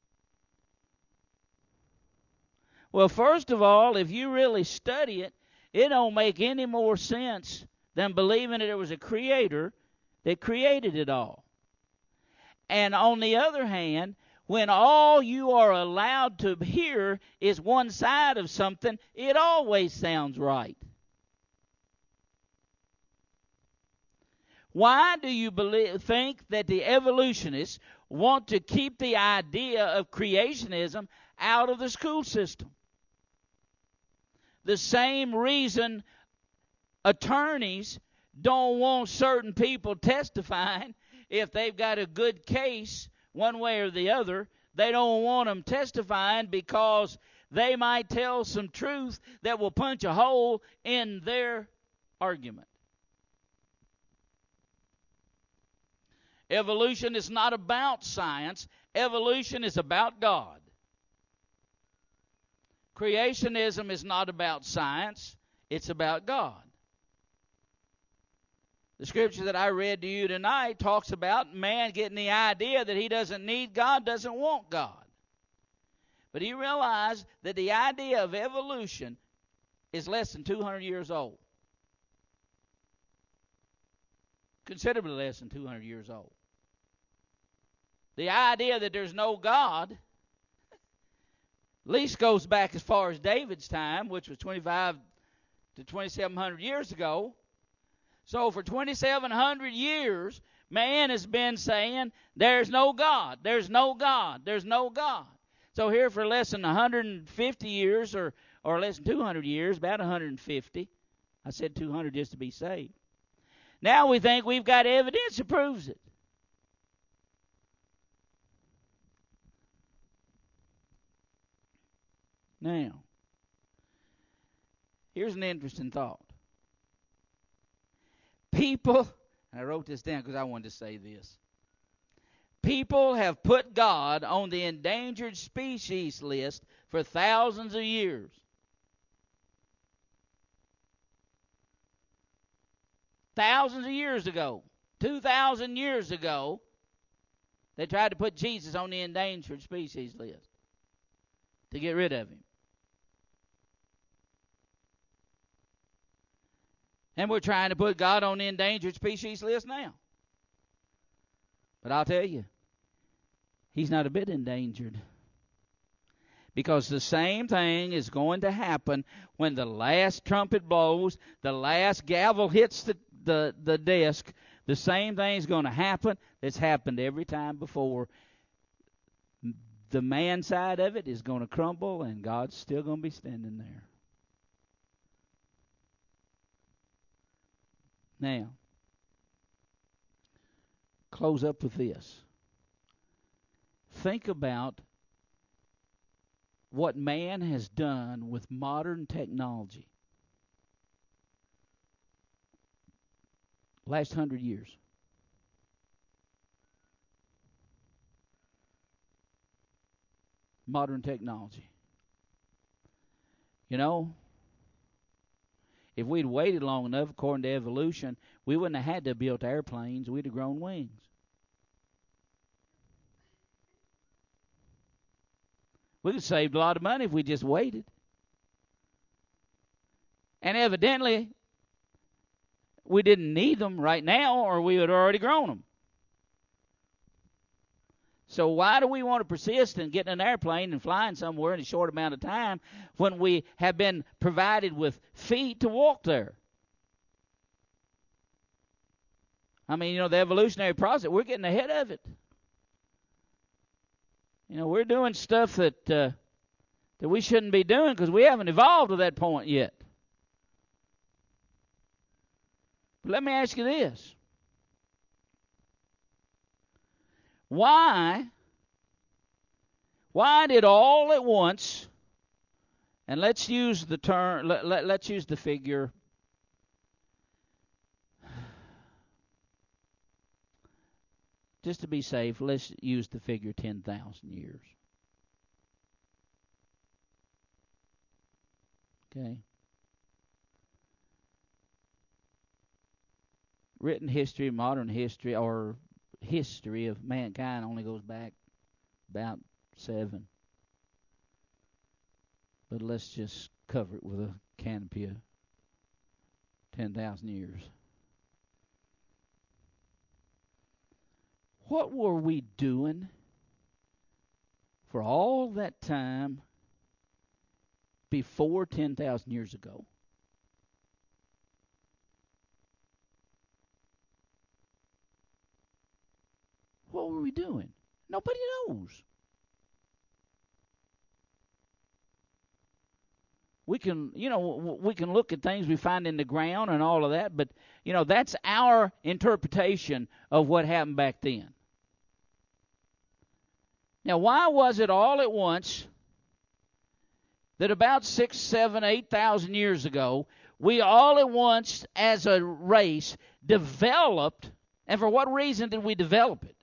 Well, first of all, if you really study it, it don't make any more sense than believing that there was a creator that created it all. And on the other hand, when all you are allowed to hear is one side of something, it always sounds right. Why do you believe, think that the evolutionists want to keep the idea of creationism out of the school system? The same reason attorneys don't want certain people testifying if they've got a good case one way or the other. They don't want them testifying because they might tell some truth that will punch a hole in their argument. Evolution is not about science. Evolution is about God. Creationism is not about science. It's about God. The scripture that I read to you tonight talks about man getting the idea that he doesn't need God, doesn't want God. But he realized that the idea of evolution is less than two hundred years old. Considerably less than two hundred years old. The idea that there's no God at least goes back as far as David's time, which was twenty-five to twenty-seven hundred years ago. So for twenty-seven hundred years, man has been saying, there's no God, there's no God, there's no God. So here for less than one hundred fifty years, or, or less than two hundred years, about one hundred fifty. I said two hundred just to be safe. Now we think we've got evidence that proves it. Now, here's an interesting thought. People, and I wrote this down because I wanted to say this. People have put God on the endangered species list for thousands of years. Thousands of years ago, two thousand years ago, they tried to put Jesus on the endangered species list to get rid of him. And we're trying to put God on the endangered species list now. But I'll tell you, he's not a bit endangered. Because the same thing is going to happen when the last trumpet blows, the last gavel hits the, the, the desk. The same thing is going to happen that's happened every time before. The man side of it is going to crumble, and God's still going to be standing there. Now, close up with this. Think about what man has done with modern technology. Last hundred years. Modern technology. You know, if we'd waited long enough, according to evolution, we wouldn't have had to have built airplanes. We'd have grown wings. We could have saved a lot of money if we just waited. And evidently, we didn't need them right now, or we would have already grown them. So why do we want to persist in getting an airplane and flying somewhere in a short amount of time when we have been provided with feet to walk there? I mean, you know, the evolutionary process, we're getting ahead of it. You know, we're doing stuff that uh, that we shouldn't be doing because we haven't evolved to that point yet. But let me ask you this. Why, why did all at once, and let's use the term, let, let, let's use the figure just to be safe, let's use the figure ten thousand years. Okay? Written history, modern history, or history of mankind only goes back about seven. But let's just cover it with a canopy of ten thousand years. What were we doing for all that time before ten thousand years ago? What were we doing? Nobody knows. We can, you know, we can look at things we find in the ground and all of that, but, you know, that's our interpretation of what happened back then. Now, why was it all at once that about six, seven, eight thousand years ago, we all at once, as a race, developed, and for what reason did we develop it?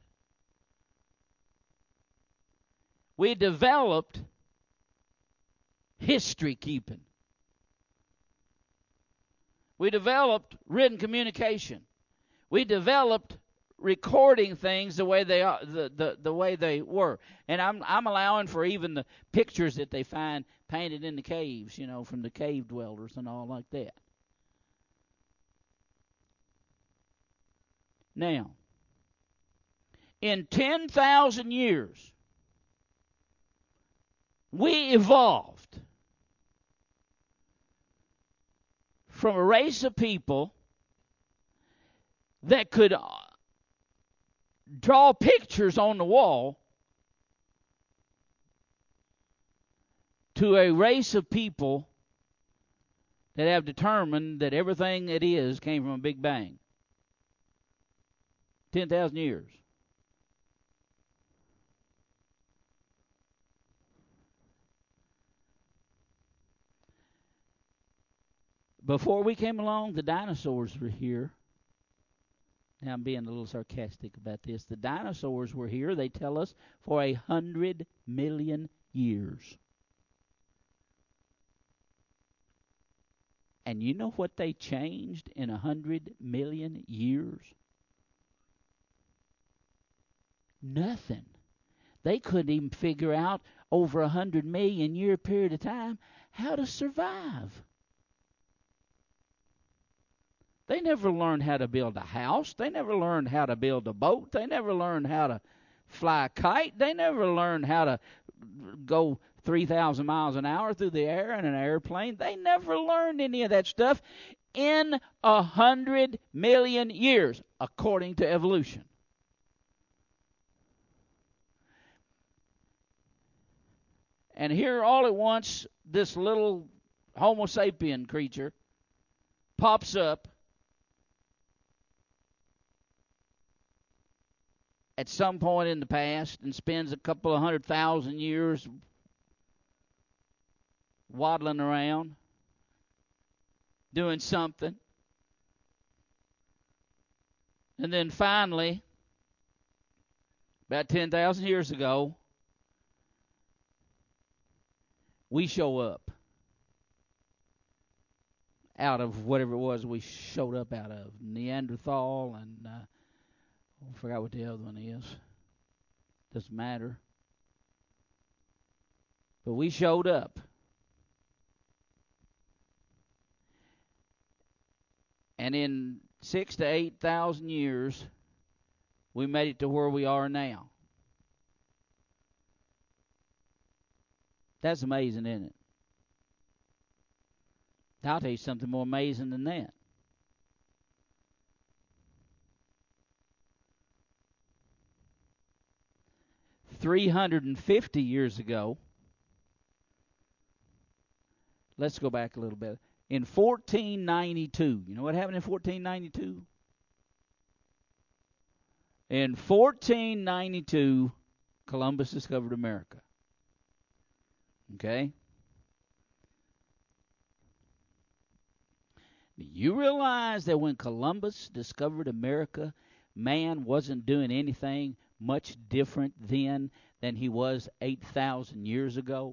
We developed history keeping. We developed written communication. We developed recording things the way they are, the, the, the way they were. And I'm I'm allowing for even the pictures that they find painted in the caves, you know, from the cave dwellers and all like that. Now, in ten thousand years, we evolved from a race of people that could draw pictures on the wall to a race of people that have determined that everything that is came from a big bang. ten thousand years. Before we came along, the dinosaurs were here. Now, I'm being a little sarcastic about this. The dinosaurs were here, they tell us, for a hundred million years. And you know what they changed in a hundred million years? Nothing. They couldn't even figure out over a hundred million year period of time how to survive. They never learned how to build a house. They never learned how to build a boat. They never learned how to fly a kite. They never learned how to go three thousand miles an hour through the air in an airplane. They never learned any of that stuff in a hundred million years, according to evolution. And here all at once, this little Homo sapien creature pops up at some point in the past and spends a couple of hundred thousand years waddling around, doing something. And then finally, about ten thousand years ago, we show up out of whatever it was we showed up out of. Neanderthal and uh, I forgot what the other one is. Doesn't matter. But we showed up. And in six to eight thousand years, we made it to where we are now. That's amazing, isn't it? I'll tell you something more amazing than that. three hundred fifty years ago, let's go back a little bit. In fourteen ninety-two, you know what happened in fourteen ninety-two? In fourteen ninety-two, Columbus discovered America. Okay? You realize that when Columbus discovered America, man wasn't doing anything much different then than he was eight thousand years ago?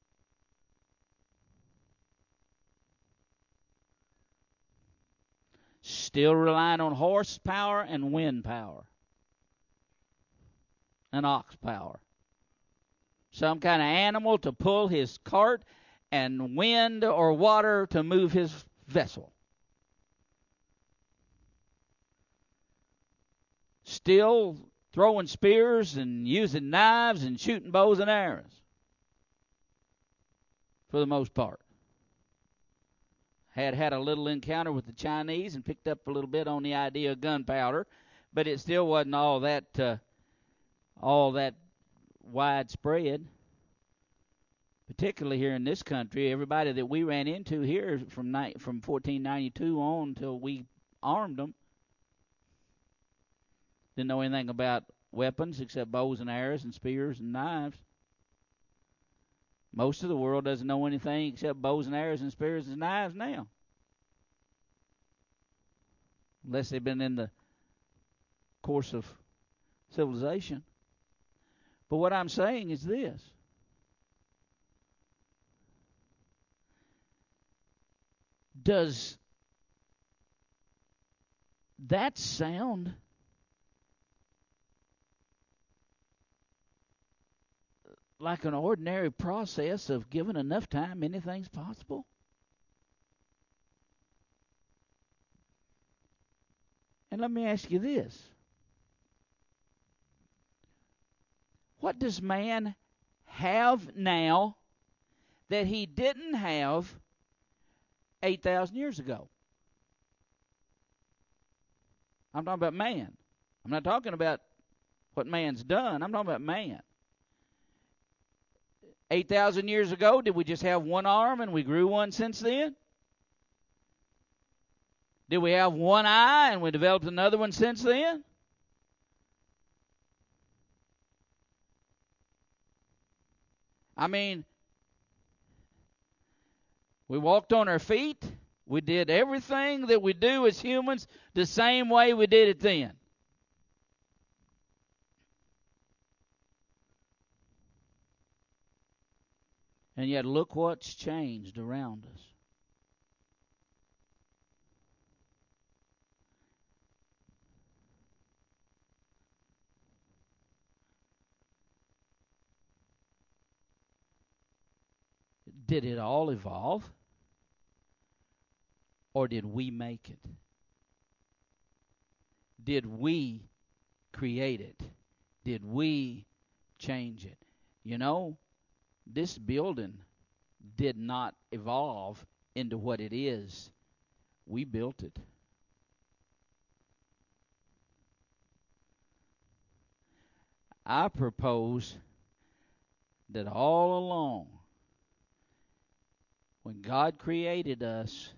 Still relying on horsepower and wind power and ox power. Some kind of animal to pull his cart and wind or water to move his vessel. Still throwing spears and using knives and shooting bows and arrows for the most part. Had had a little encounter with the Chinese and picked up a little bit on the idea of gunpowder, but it still wasn't all that uh, all that widespread. Particularly here in this country, everybody that we ran into here from ni- from fourteen ninety-two on until we armed them didn't know anything about weapons except bows and arrows and spears and knives. Most of the world doesn't know anything except bows and arrows and spears and knives now. Unless they've been in the course of civilization. But what I'm saying is this. Does that sound like an ordinary process of given enough time, anything's possible? And let me ask you this. What does man have now that he didn't have eight thousand years ago? I'm talking about man. I'm not talking about what man's done. I'm talking about man. eight thousand years ago, did we just have one arm and we grew one since then? Did we have one eye and we developed another one since then? I mean, we walked on our feet. We did everything that we do as humans the same way we did it then. And yet look what's changed around us. Did it all evolve? Or did we make it? Did we create it? Did we change it? You know, this building did not evolve into what it is. We built it. I propose that all along, when God created us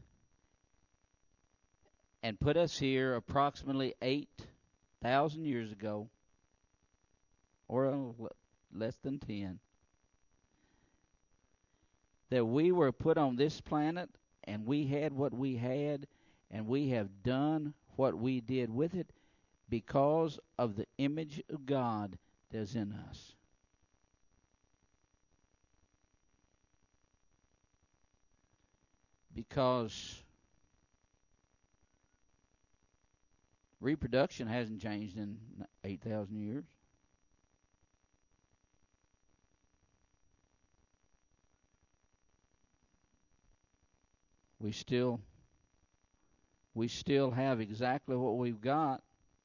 and put us here approximately eight thousand years ago, or less than ten, that we were put on this planet and we had what we had and we have done what we did with it because of the image of God that's in us. Because reproduction hasn't changed in eight thousand years. We still we still have exactly what we've got.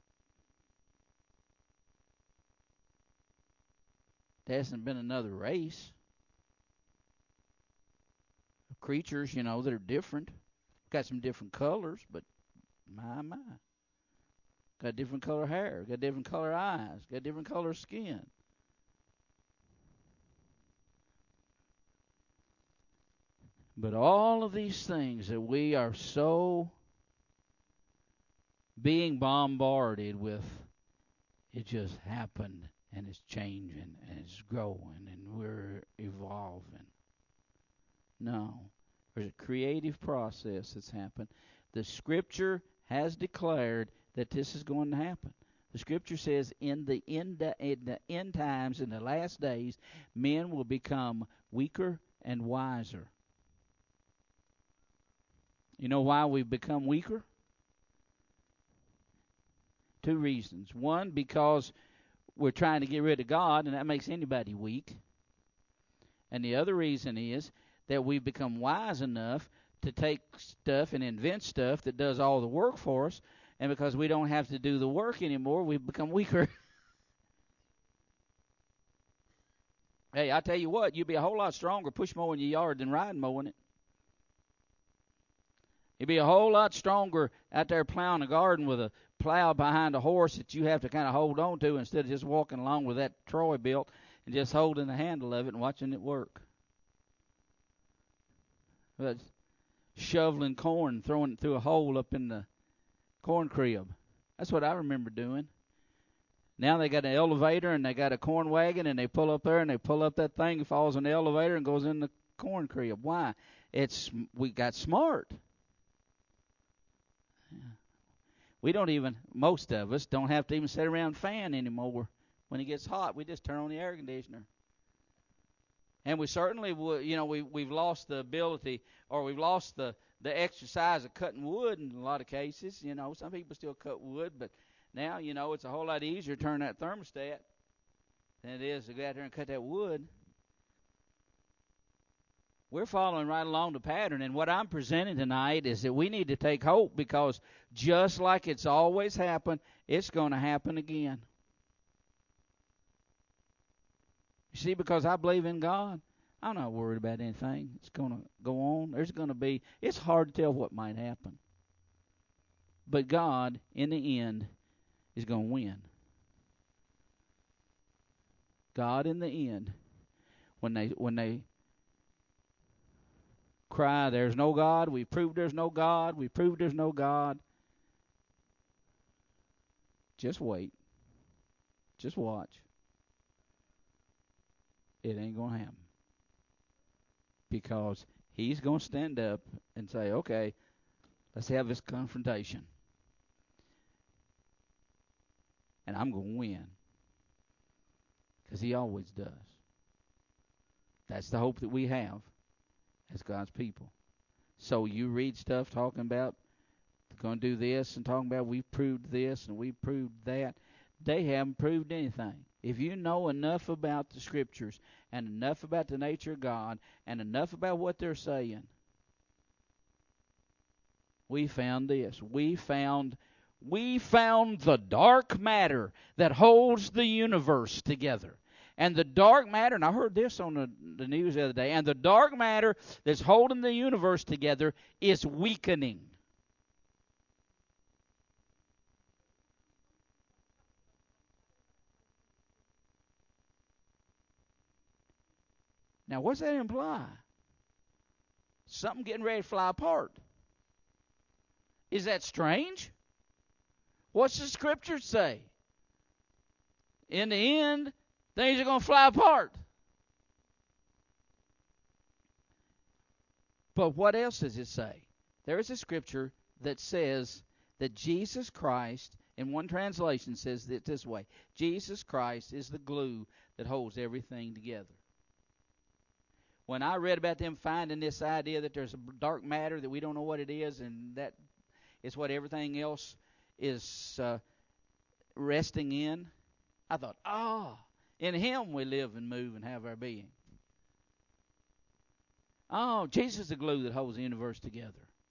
There hasn't been another race of creatures, you know, that are different. Got some different colors, but my, my. Got different color hair, got different color eyes, got different color skin. But all of these things that we are so being bombarded with, it just happened and it's changing and it's growing and we're evolving. No, there's a creative process that's happened. The Scripture has declared that this is going to happen. The Scripture says in the end, in the end times, in the last days, men will become weaker and wiser. You know why we've become weaker? Two reasons. One, because we're trying to get rid of God, and that makes anybody weak. And the other reason is that we've become wise enough to take stuff and invent stuff that does all the work for us, and because we don't have to do the work anymore, we've become weaker. Hey, I tell you what, you'd be a whole lot stronger push mowing your yard than ride mowing it. You'd be a whole lot stronger out there plowing a garden with a plow behind a horse that you have to kind of hold on to instead of just walking along with that Troy built and just holding the handle of it and watching it work. But shoveling corn, throwing it through a hole up in the corn crib. That's what I remember doing. Now they got an elevator and they got a corn wagon and they pull up there and they pull up that thing, it falls in the elevator and goes in the corn crib. Why? It's we got smart. We don't even, most of us don't have to even sit around fan anymore. When it gets hot, we just turn on the air conditioner. And we certainly, you know, we, we've lost the ability, or we've lost the, the exercise of cutting wood in a lot of cases. You know, some people still cut wood, but now, you know, it's a whole lot easier to turn that thermostat than it is to go out there and cut that wood. We're following right along the pattern, and what I'm presenting tonight is that we need to take hope, because just like it's always happened, it's going to happen again. You see, because I believe in God, I'm not worried about anything. It's going to go on. There's going to be, it's hard to tell what might happen. But God, in the end, is going to win. God, in the end, when they when they cry, there's no God, we've proved there's no God, we've proved there's no God. Just wait. Just watch. It ain't going to happen. Because he's going to stand up and say, okay, let's have this confrontation. And I'm going to win. Because he always does. That's the hope that we have as God's people. So you read stuff talking about going to do this and talking about we've proved this and we've proved that. They haven't proved anything. If you know enough about the Scriptures and enough about the nature of God and enough about what they're saying, we found this. We found we found the dark matter that holds the universe together. And the dark matter, and I heard this on the, the news the other day, and the dark matter that's holding the universe together is weakening. Now, what's that imply? Something getting ready to fly apart. Is that strange? What's the Scripture say? In the end, things are going to fly apart. But what else does it say? There is a Scripture that says that Jesus Christ, in one translation says it this way, Jesus Christ is the glue that holds everything together. When I read about them finding this idea that there's a dark matter that we don't know what it is, and that is what everything else is uh, resting in, I thought, ah, oh, in Him we live and move and have our being. Oh, Jesus is the glue that holds the universe together.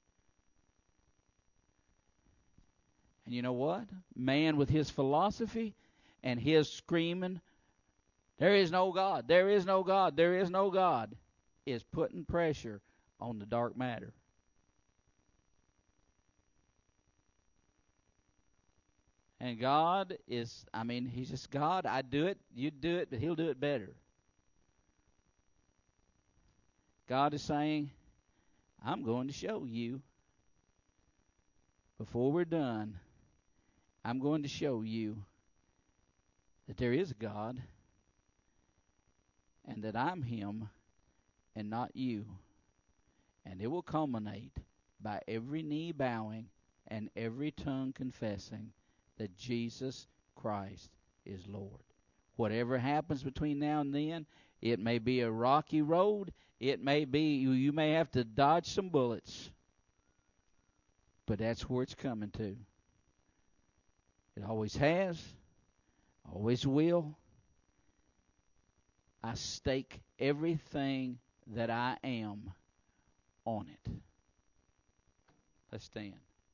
And you know what? Man with his philosophy and his screaming, there is no God, there is no God, there is no God, is putting pressure on the dark matter. And God is, I mean, He's just God. I do it, you do it, but He'll do it better. God is saying, I'm going to show you, before we're done, I'm going to show you that there is a God and that I'm Him and not you. And it will culminate by every knee bowing and every tongue confessing that Jesus Christ is Lord. Whatever happens between now and then, it may be a rocky road. It may be, you, you may have to dodge some bullets. But that's where it's coming to. It always has, always will. I stake everything that I am on it. Let's stand.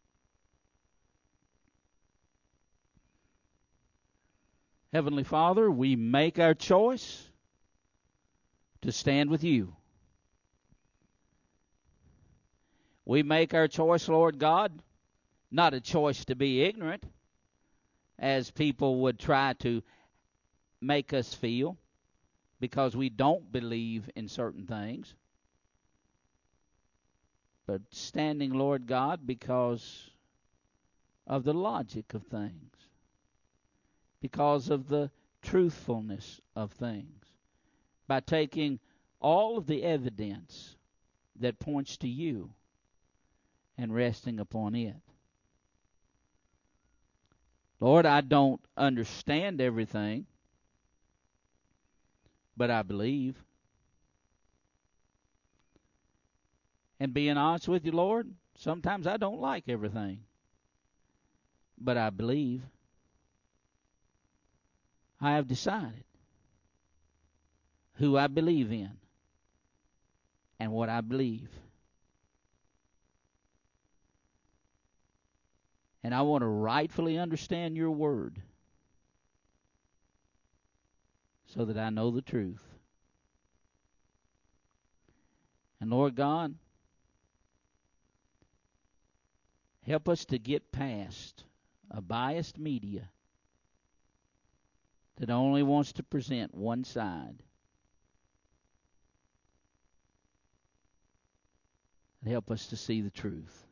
Heavenly Father, we make our choice to stand with you. We make our choice, Lord God, not a choice to be ignorant, as people would try to make us feel, because we don't believe in certain things. But standing, Lord God, because of the logic of things, because of the truthfulness of things, by taking all of the evidence that points to you and resting upon it. Lord, I don't understand everything, but I believe. And being honest with you, Lord, sometimes I don't like everything, but I believe. I have decided who I believe in and what I believe. And I want to rightfully understand your word so that I know the truth. And Lord God, help us to get past a biased media that only wants to present one side. And help us to see the truth.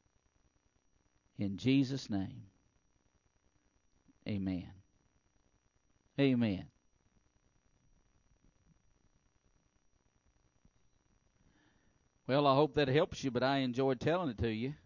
In Jesus' name, amen. Amen. Well, I hope that helps you, but I enjoyed telling it to you.